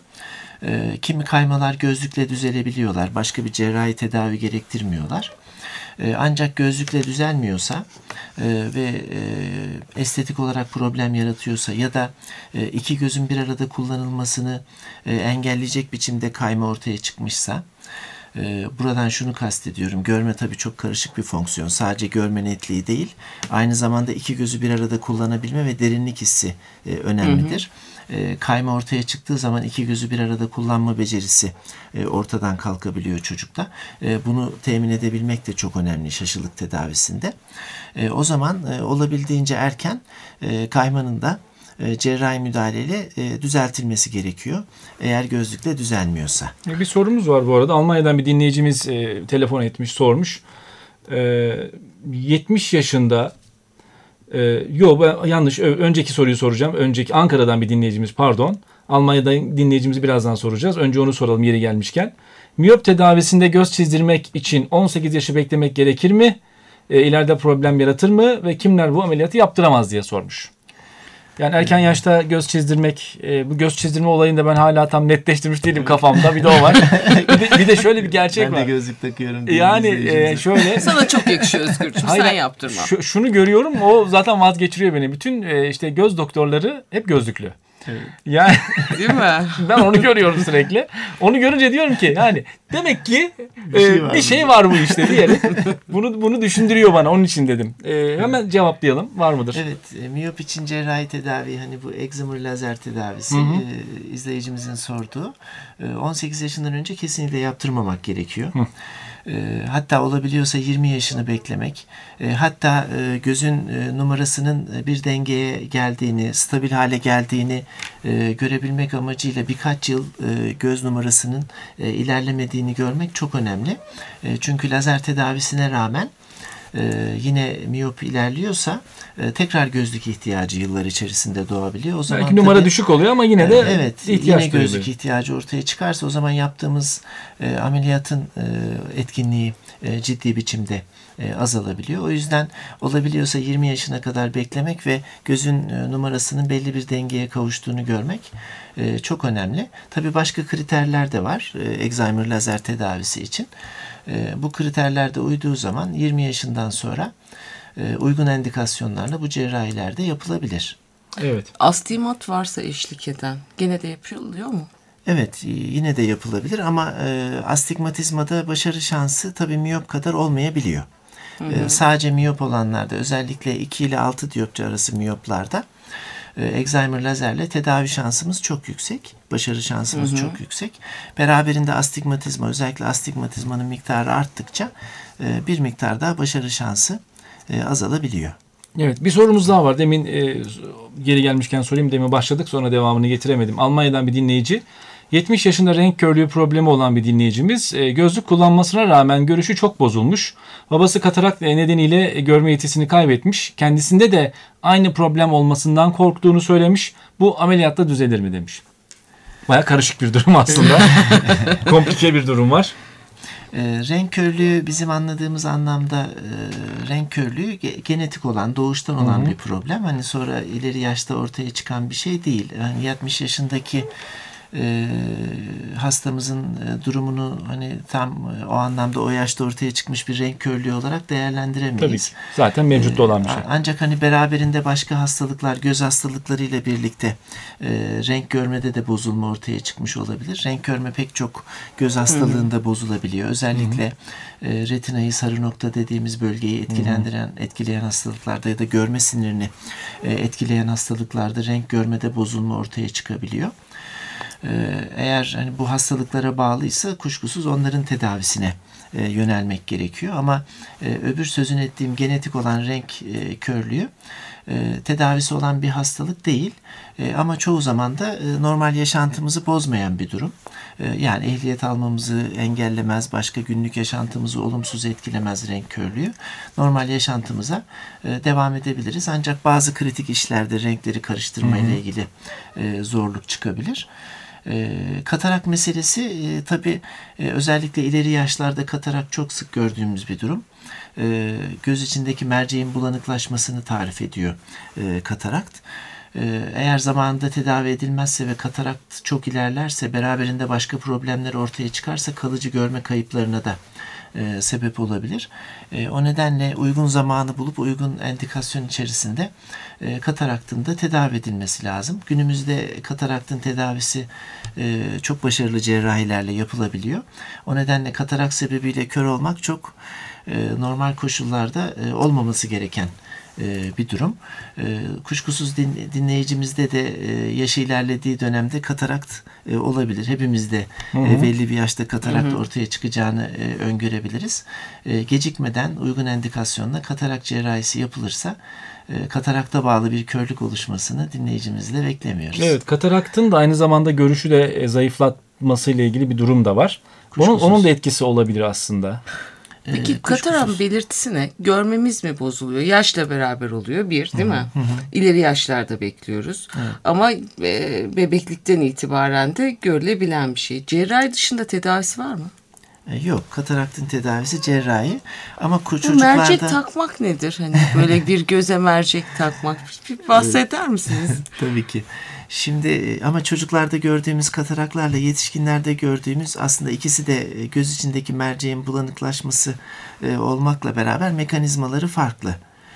Kimi kaymalar gözlükle düzelebiliyorlar. Başka bir cerrahi tedavi gerektirmiyorlar. Ancak gözlükle düzelmiyorsa ve estetik olarak problem yaratıyorsa ya da iki gözün bir arada kullanılmasını engelleyecek biçimde kayma ortaya çıkmışsa buradan şunu kastediyorum. Görme tabii çok karışık bir fonksiyon. Sadece görme netliği değil. Aynı zamanda iki gözü bir arada kullanabilme ve derinlik hissi önemlidir. Hı hı. Kayma ortaya çıktığı zaman iki gözü bir arada kullanma becerisi ortadan kalkabiliyor çocukta. Bunu temin edebilmek de çok önemli şaşılık tedavisinde. O zaman olabildiğince erken kaymanın da cerrahi müdahaleyle düzeltilmesi gerekiyor. Eğer gözlükle düzelmiyorsa. Bir sorumuz var bu arada. Almanya'dan bir dinleyicimiz e, telefon etmiş, sormuş. E, yetmiş yaşında Ee, yok ben yanlış. Ö- Önceki soruyu soracağım. Önceki Ankara'dan bir dinleyicimiz pardon. Almanya'dan dinleyicimizi birazdan soracağız. Önce onu soralım yeri gelmişken. Miyop tedavisinde göz çizdirmek için on sekiz yaşı beklemek gerekir mi? E, ileride problem yaratır mı? Ve kimler bu ameliyatı yaptıramaz diye sormuş. Yani erken yaşta göz çizdirmek, e, bu göz çizdirme olayını da ben hala tam netleştirmiş değilim kafamda. Bir de o var. bir, de, bir de şöyle bir gerçek ben var. Ben de gözlük takıyorum. Yani e, şöyle. Sana çok yakışıyor Özgürcüğüm. Sen yaptırma. Şu, şunu görüyorum, o zaten vazgeçiriyor beni. Bütün e, işte göz doktorları hep gözlüklü. Evet. Yani değil mi? Ben onu görüyorum sürekli. Onu görünce diyorum ki yani demek ki bir şey, e, var, bir şey var bu işte diyerek bunu bunu düşündürüyor bana. Onun için dedim. E, hemen cevaplayalım. Var mıdır? Evet. E, miyop için cerrahi tedavi, hani bu egzamur lazer tedavisi, e, izleyicimizin sorduğu. E, on sekiz yaşından önce kesinlikle yaptırmamak gerekiyor. Hı. E, hatta olabiliyorsa yirmi yaşını beklemek. E, hatta e, gözün e, numarasının bir dengeye geldiğini, stabil hale geldiğini e, görebilmek amacıyla birkaç yıl e, göz numarasının e, ilerlemediğini görmek çok önemli. E, çünkü lazer tedavisine rağmen Ee, yine miyop ilerliyorsa e, tekrar gözlük ihtiyacı yıllar içerisinde doğabiliyor. O zaman belki numara tabii, düşük oluyor ama yine de e, evet, ihtiyaç yine duyuluyor. gözlük ihtiyacı ortaya çıkarsa o zaman yaptığımız e, ameliyatın e, etkinliği e, ciddi biçimde e, azalabiliyor. O yüzden olabiliyorsa yirmi yaşına kadar beklemek ve gözün e, numarasının belli bir dengeye kavuştuğunu görmek e, çok önemli. Tabii başka kriterler de var e, Alzheimer lazer tedavisi için. E, bu kriterlerde uyduğu zaman yirmi yaşından sonra e, uygun endikasyonlarla bu cerrahilerde yapılabilir. Evet. Astigmat varsa eşlik eden gene de yapılıyor mu? Evet, yine de yapılabilir ama e, astigmatizmada başarı şansı tabii miyop kadar olmayabiliyor. Hı hı. E, sadece miyop olanlarda, özellikle iki ile altı diyoptri arası miyoplarda e, Alzheimer lazerle tedavi şansımız çok yüksek. Başarı şansımız hı hı. çok yüksek. Beraberinde astigmatizma, özellikle astigmatizmanın miktarı arttıkça e, bir miktar daha başarı şansı e, azalabiliyor. Evet, bir sorumuz daha var. Demin e, geri gelmişken sorayım. Demin başladık, sonra devamını getiremedim. Almanya'dan bir dinleyici. yetmiş yaşında renk körlüğü problemi olan bir dinleyicimiz. E, gözlük kullanmasına rağmen görüşü çok bozulmuş. Babası katarak nedeniyle görme yetisini kaybetmiş. Kendisinde de aynı problem olmasından korktuğunu söylemiş. Bu ameliyatta düzelir mi demiş. Baya karışık bir durum aslında. Komplike bir durum var. E, renk körlüğü bizim anladığımız anlamda e, renk körlüğü ge- genetik olan, doğuştan olan Hı-hı. bir problem. Hani sonra ileri yaşta ortaya çıkan bir şey değil. Yani yetmiş yaşındaki e, hastamızın e, durumunu hani tam e, o anlamda o yaşta ortaya çıkmış bir renk körlüğü olarak değerlendiremeyiz. Tabii ki. Zaten mevcutta olan bir şey. Ancak hani beraberinde başka hastalıklar, göz hastalıklarıyla birlikte e, renk görmede de bozulma ortaya çıkmış olabilir. Renk görme pek çok göz hastalığında Hı-hı. bozulabiliyor. Özellikle e, retinayı, sarı nokta dediğimiz bölgeyi etkilendiren, Hı-hı. etkileyen hastalıklarda ya da görme sinirini e, etkileyen hastalıklarda renk görmede bozulma ortaya çıkabiliyor. Eğer hani bu hastalıklara bağlıysa kuşkusuz onların tedavisine e, yönelmek gerekiyor. Ama e, öbür sözünü ettiğim genetik olan renk e, körlüğü e, tedavisi olan bir hastalık değil. E, ama çoğu zaman da e, normal yaşantımızı bozmayan bir durum. E, yani ehliyet almamızı engellemez, başka günlük yaşantımızı olumsuz etkilemez renk körlüğü. Normal yaşantımıza e, devam edebiliriz. Ancak bazı kritik işlerde renkleri karıştırma ile ilgili e, zorluk çıkabilir. E, katarak meselesi e, tabii e, özellikle ileri yaşlarda katarak çok sık gördüğümüz bir durum. E, göz içindeki merceğin bulanıklaşmasını tarif ediyor e, katarakt. E, eğer zamanında tedavi edilmezse ve katarakt çok ilerlerse, beraberinde başka problemler ortaya çıkarsa kalıcı görme kayıplarına da e, sebep olabilir. E, o nedenle uygun zamanı bulup uygun endikasyon içerisinde e, kataraktın da tedavi edilmesi lazım. Günümüzde kataraktın tedavisi e, çok başarılı cerrahilerle yapılabiliyor. O nedenle katarak sebebiyle kör olmak çok e, normal koşullarda e, olmaması gereken bir durum. Kuşkusuz din, dinleyicimizde de yaşı ilerlediği dönemde katarakt olabilir. Hepimizde hı hı. belli bir yaşta katarakt hı hı. ortaya çıkacağını öngörebiliriz. Gecikmeden uygun endikasyonla katarak cerrahisi yapılırsa katarakta bağlı bir körlük oluşmasını dinleyicimizle beklemiyoruz. Evet, kataraktın da aynı zamanda görüşü de zayıflatmasıyla ilgili bir durum da var. Onun, onun da etkisi olabilir aslında. Peki kuş katarak kusur. belirtisi ne? Görmemiz mi bozuluyor? Yaşla beraber oluyor bir, değil mi? İleri yaşlarda bekliyoruz. Ama e, bebeklikten itibaren de görülebilen bir şey. Cerrahi dışında tedavisi var mı? E, Yok, kataraktın tedavisi cerrahi ama ku- Bu çocuklarda mercek takmak nedir? Hani böyle bir göze mercek takmak. Bir bahseder misiniz? tabii ki. Şimdi e, ama çocuklarda gördüğümüz kataraklarla yetişkinlerde gördüğümüz aslında ikisi de e, göz içindeki merceğin bulanıklaşması e, olmakla beraber mekanizmaları farklı.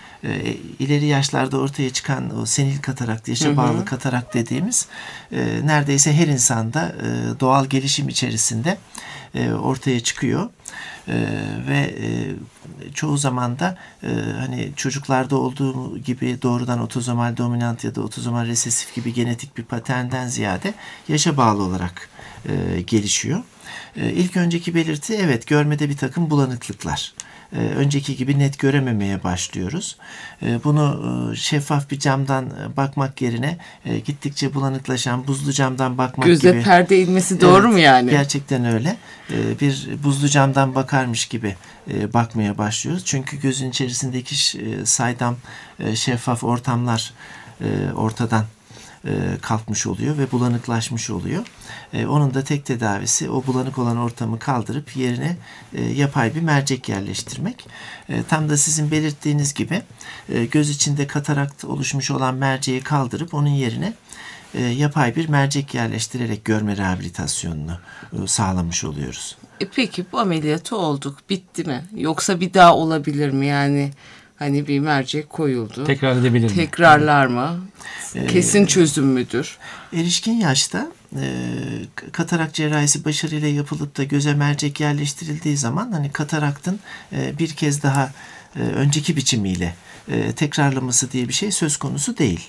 E, ileri yaşlarda ortaya çıkan o senil katarakt, yaşa bağlı katarakt dediğimiz e, neredeyse her insanda e, doğal gelişim içerisinde e, ortaya çıkıyor. Ee, ve e, çoğu zaman da e, hani çocuklarda olduğu gibi doğrudan otozomal dominant ya da otozomal resesif gibi genetik bir paternden ziyade yaşa bağlı olarak e, gelişiyor. E, ilk önceki belirti evet görmede bir takım bulanıklıklar. E, önceki gibi net görememeye başlıyoruz. E, bunu e, şeffaf bir camdan e, bakmak yerine e, gittikçe bulanıklaşan buzlu camdan bakmak Göze gibi. perde inmesi doğru Evet, mu yani? Gerçekten öyle. Ee, bir buzlu camdan bakarmış gibi e, bakmaya başlıyoruz. Çünkü gözün içerisindeki e, saydam e, şeffaf ortamlar e, ortadan e, kalkmış oluyor ve bulanıklaşmış oluyor. E, onun da tek tedavisi o bulanık olan ortamı kaldırıp yerine e, yapay bir mercek yerleştirmek. E, tam da sizin belirttiğiniz gibi e, göz içinde katarakt oluşmuş olan merceği kaldırıp onun yerine E, yapay bir mercek yerleştirerek görme rehabilitasyonunu e, sağlamış oluyoruz. E peki bu ameliyatı olduk. Bitti mi? Yoksa bir daha olabilir mi? Yani hani bir mercek koyuldu. Tekrar edebilir mi? Tekrarlar mı? Kesin çözüm müdür? Erişkin yaşta e, katarak cerrahisi başarıyla yapılıp da göze mercek yerleştirildiği zaman hani kataraktın e, bir kez daha e, önceki biçimiyle e, tekrarlaması diye bir şey söz konusu değil.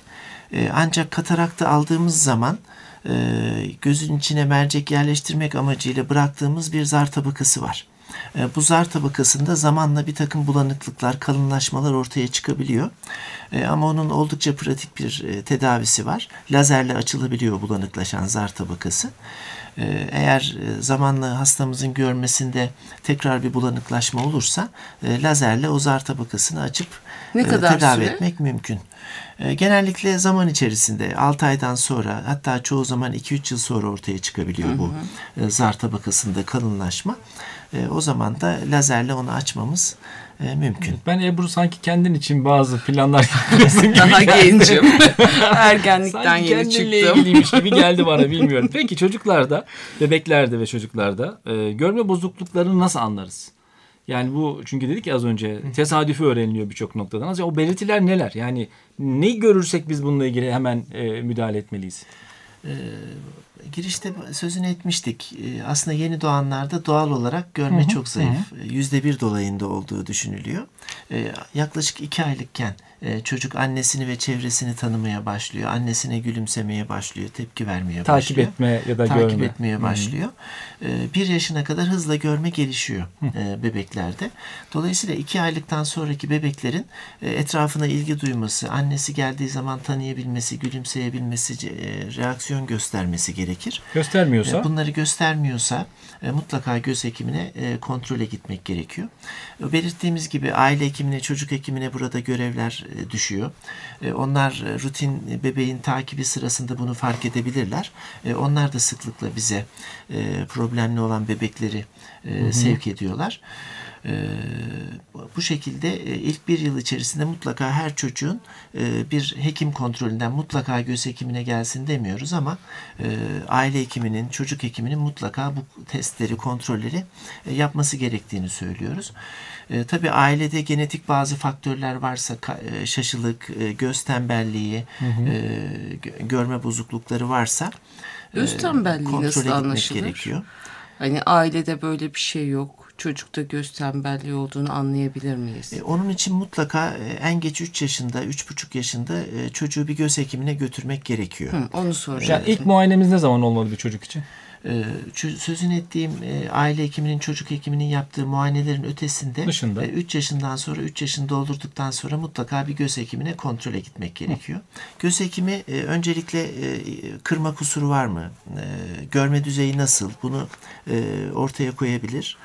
Ancak kataraktı aldığımız zaman e, gözün içine mercek yerleştirmek amacıyla bıraktığımız bir zar tabakası var. E, bu zar tabakasında zamanla bir takım bulanıklıklar, kalınlaşmalar ortaya çıkabiliyor. E, ama onun oldukça pratik bir e, tedavisi var. Lazerle açılabiliyor bulanıklaşan zar tabakası. E, eğer e, zamanla hastamızın görmesinde tekrar bir bulanıklaşma olursa e, lazerle o zar tabakasını açıp Ne e, kadar tedavi süre? etmek mümkün. Genellikle zaman içerisinde altı aydan sonra hatta çoğu zaman iki üç yıl sonra ortaya çıkabiliyor bu hı hı. zar tabakasında kalınlaşma. O zaman da lazerle onu açmamız mümkün. Ben Ebru sanki kendin için bazı planlar yapıyorsun gibi Daha geldi. gencim. Ergenlikten Sanki yeni kendinle çıktım. ilgiliymiş gibi geldi bana, bilmiyorum. Peki çocuklarda, bebeklerde ve çocuklarda e, görme bozukluklarını nasıl anlarız? Yani bu, çünkü dedik ya az önce, tesadüfi öğreniliyor birçok noktadan. Aslında o belirtiler neler? Yani ne görürsek biz bununla ilgili hemen e, müdahale etmeliyiz? Ee, girişte sözünü etmiştik. Ee, aslında yeni doğanlarda doğal olarak görme hı hı, çok zayıf. Yüzde bir dolayında olduğu düşünülüyor. Ee, yaklaşık iki aylıkken e, çocuk annesini ve çevresini tanımaya başlıyor. Annesine gülümsemeye başlıyor. Tepki vermeye Takip başlıyor. etme ya da Takip görme. etmeye Hı-hı. başlıyor. Ee, bir yaşına kadar hızla görme gelişiyor e, bebeklerde. Dolayısıyla iki aylıktan sonraki bebeklerin e, etrafına ilgi duyması, annesi geldiği zaman tanıyabilmesi, gülümseyebilmesi, e, reaksiyon göstermesi gerekir. Göstermiyorsa? Bunları göstermiyorsa e, mutlaka göz hekimine e, kontrole gitmek gerekiyor. E, belirttiğimiz gibi aile hekimine, çocuk hekimine burada görevler e, düşüyor. E, onlar e, rutin bebeğin takibi sırasında bunu fark edebilirler. E, onlar da sıklıkla bize e, problemli olan bebekleri e, hı hı. sevk ediyorlar. Ee, bu şekilde e, ilk bir yıl içerisinde mutlaka her çocuğun e, bir hekim kontrolünden mutlaka göz hekimine gelsin demiyoruz ama e, aile hekiminin, çocuk hekiminin mutlaka bu testleri, kontrolleri e, yapması gerektiğini söylüyoruz. E, tabii ailede genetik bazı faktörler varsa, ka- e, şaşılık, e, göz tembelliği, hı hı. E, görme bozuklukları varsa göz tembelliği e, nasıl anlaşılır? Gerekiyor. Hani ailede böyle bir şey yok, çocukta göz tembelliği olduğunu anlayabilir miyiz? E, onun için mutlaka e, en geç üç yaşında, üç buçuk yaşında e, çocuğu bir göz hekimine götürmek gerekiyor. Hı, onu soracağım. Yani ilk muayenemiz ne zaman olmalı bir çocuk için? E, sözünü ettiğim e, aile hekiminin, çocuk hekiminin yaptığı muayenelerin ötesinde dışında. E, üç yaşından sonra, üç yaşını doldurduktan sonra mutlaka bir göz hekimine kontrole gitmek gerekiyor. Hı. Göz hekimi e, öncelikle e, kırma kusuru var mı? E, görme düzeyi nasıl? Bunu e, ortaya koyabilir.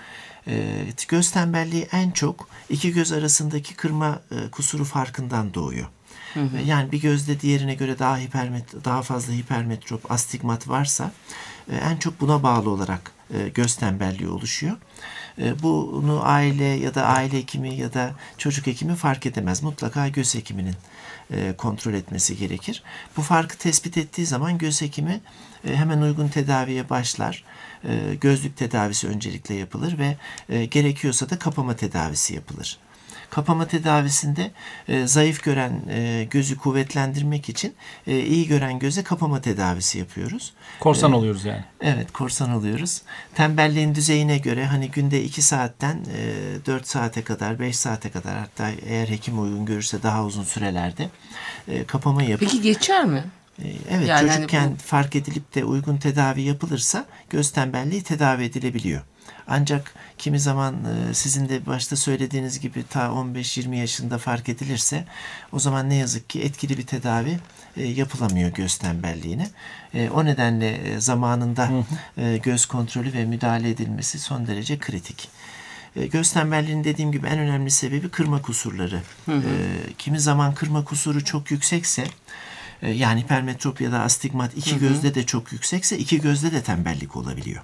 E, göz tembelliği en çok iki göz arasındaki kırma e, kusuru farkından doğuyor. Hı hı. Yani bir gözde diğerine göre daha hipermet daha fazla hipermetrop, astigmat varsa e, en çok buna bağlı olarak e, göz tembelliği oluşuyor. E, bunu aile ya da aile hekimi ya da çocuk hekimi fark edemez. Mutlaka göz hekiminin e, kontrol etmesi gerekir. Bu farkı tespit ettiği zaman göz hekimi e, hemen uygun tedaviye başlar. E, gözlük tedavisi öncelikle yapılır ve e, gerekiyorsa da kapama tedavisi yapılır. Kapama tedavisinde e, zayıf gören e, gözü kuvvetlendirmek için e, iyi gören göze kapama tedavisi yapıyoruz. Korsan E, oluyoruz yani. Evet, korsan oluyoruz. Tembelliğin düzeyine göre hani günde iki saatten e, dört saate kadar, beş saate kadar, hatta eğer hekim uygun görürse daha uzun sürelerde e, kapama yapıp... Peki geçer mi? Evet, yani çocukken hani bu... fark edilip de uygun tedavi yapılırsa göz tembelliği tedavi edilebiliyor. Ancak kimi zaman sizin de başta söylediğiniz gibi ta on beş yirmi yaşında fark edilirse o zaman ne yazık ki etkili bir tedavi yapılamıyor göz tembelliğine. O nedenle zamanında hı hı. göz kontrolü ve müdahale edilmesi son derece kritik. Göz tembelliğinin dediğim gibi en önemli sebebi kırma kusurları. Hı hı. Kimi zaman kırma kusuru çok yüksekse, yani hipermetrop ya da astigmat iki hı hı. gözde de çok yüksekse iki gözde de tembellik olabiliyor.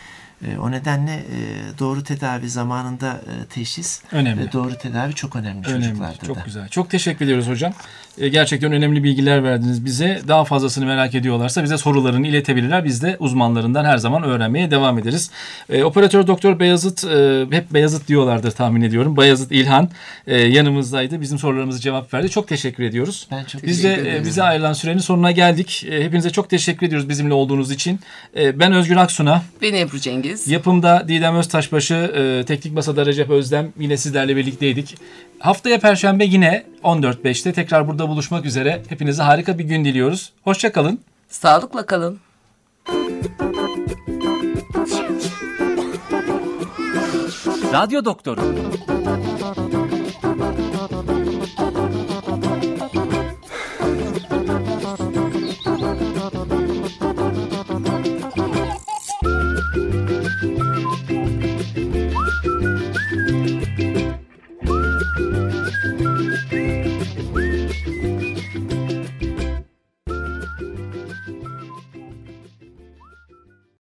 O nedenle doğru tedavi zamanında teşhis önemli. Ve doğru tedavi çok önemli, önemli çocuklarda çok da. Çok güzel. Çok teşekkür ediyoruz hocam. Gerçekten önemli bilgiler verdiniz bize. Daha fazlasını merak ediyorlarsa bize sorularını iletebilirler. Biz de uzmanlarından her zaman öğrenmeye devam ederiz. Operatör Doktor Beyazıt, hep Beyazıt diyorlardır tahmin ediyorum. Beyazıt İlhan yanımızdaydı. Bizim sorularımıza cevap verdi. Çok teşekkür ediyoruz. Ben çok Biz de bize ayrılan sürenin sonuna geldik. Hepinize çok teşekkür ediyoruz bizimle olduğunuz için. Ben Özgür Aksuna. Ben Ebru Cengiz. Yapımda Didem Öztaşbaşı, teknik masada Recep Özlem, yine sizlerle birlikteydik. Haftaya Perşembe yine on dört beşte tekrar burada buluşmak üzere. Hepinize harika bir gün diliyoruz. Hoşça kalın. Sağlıkla kalın. Radyo Doktoru.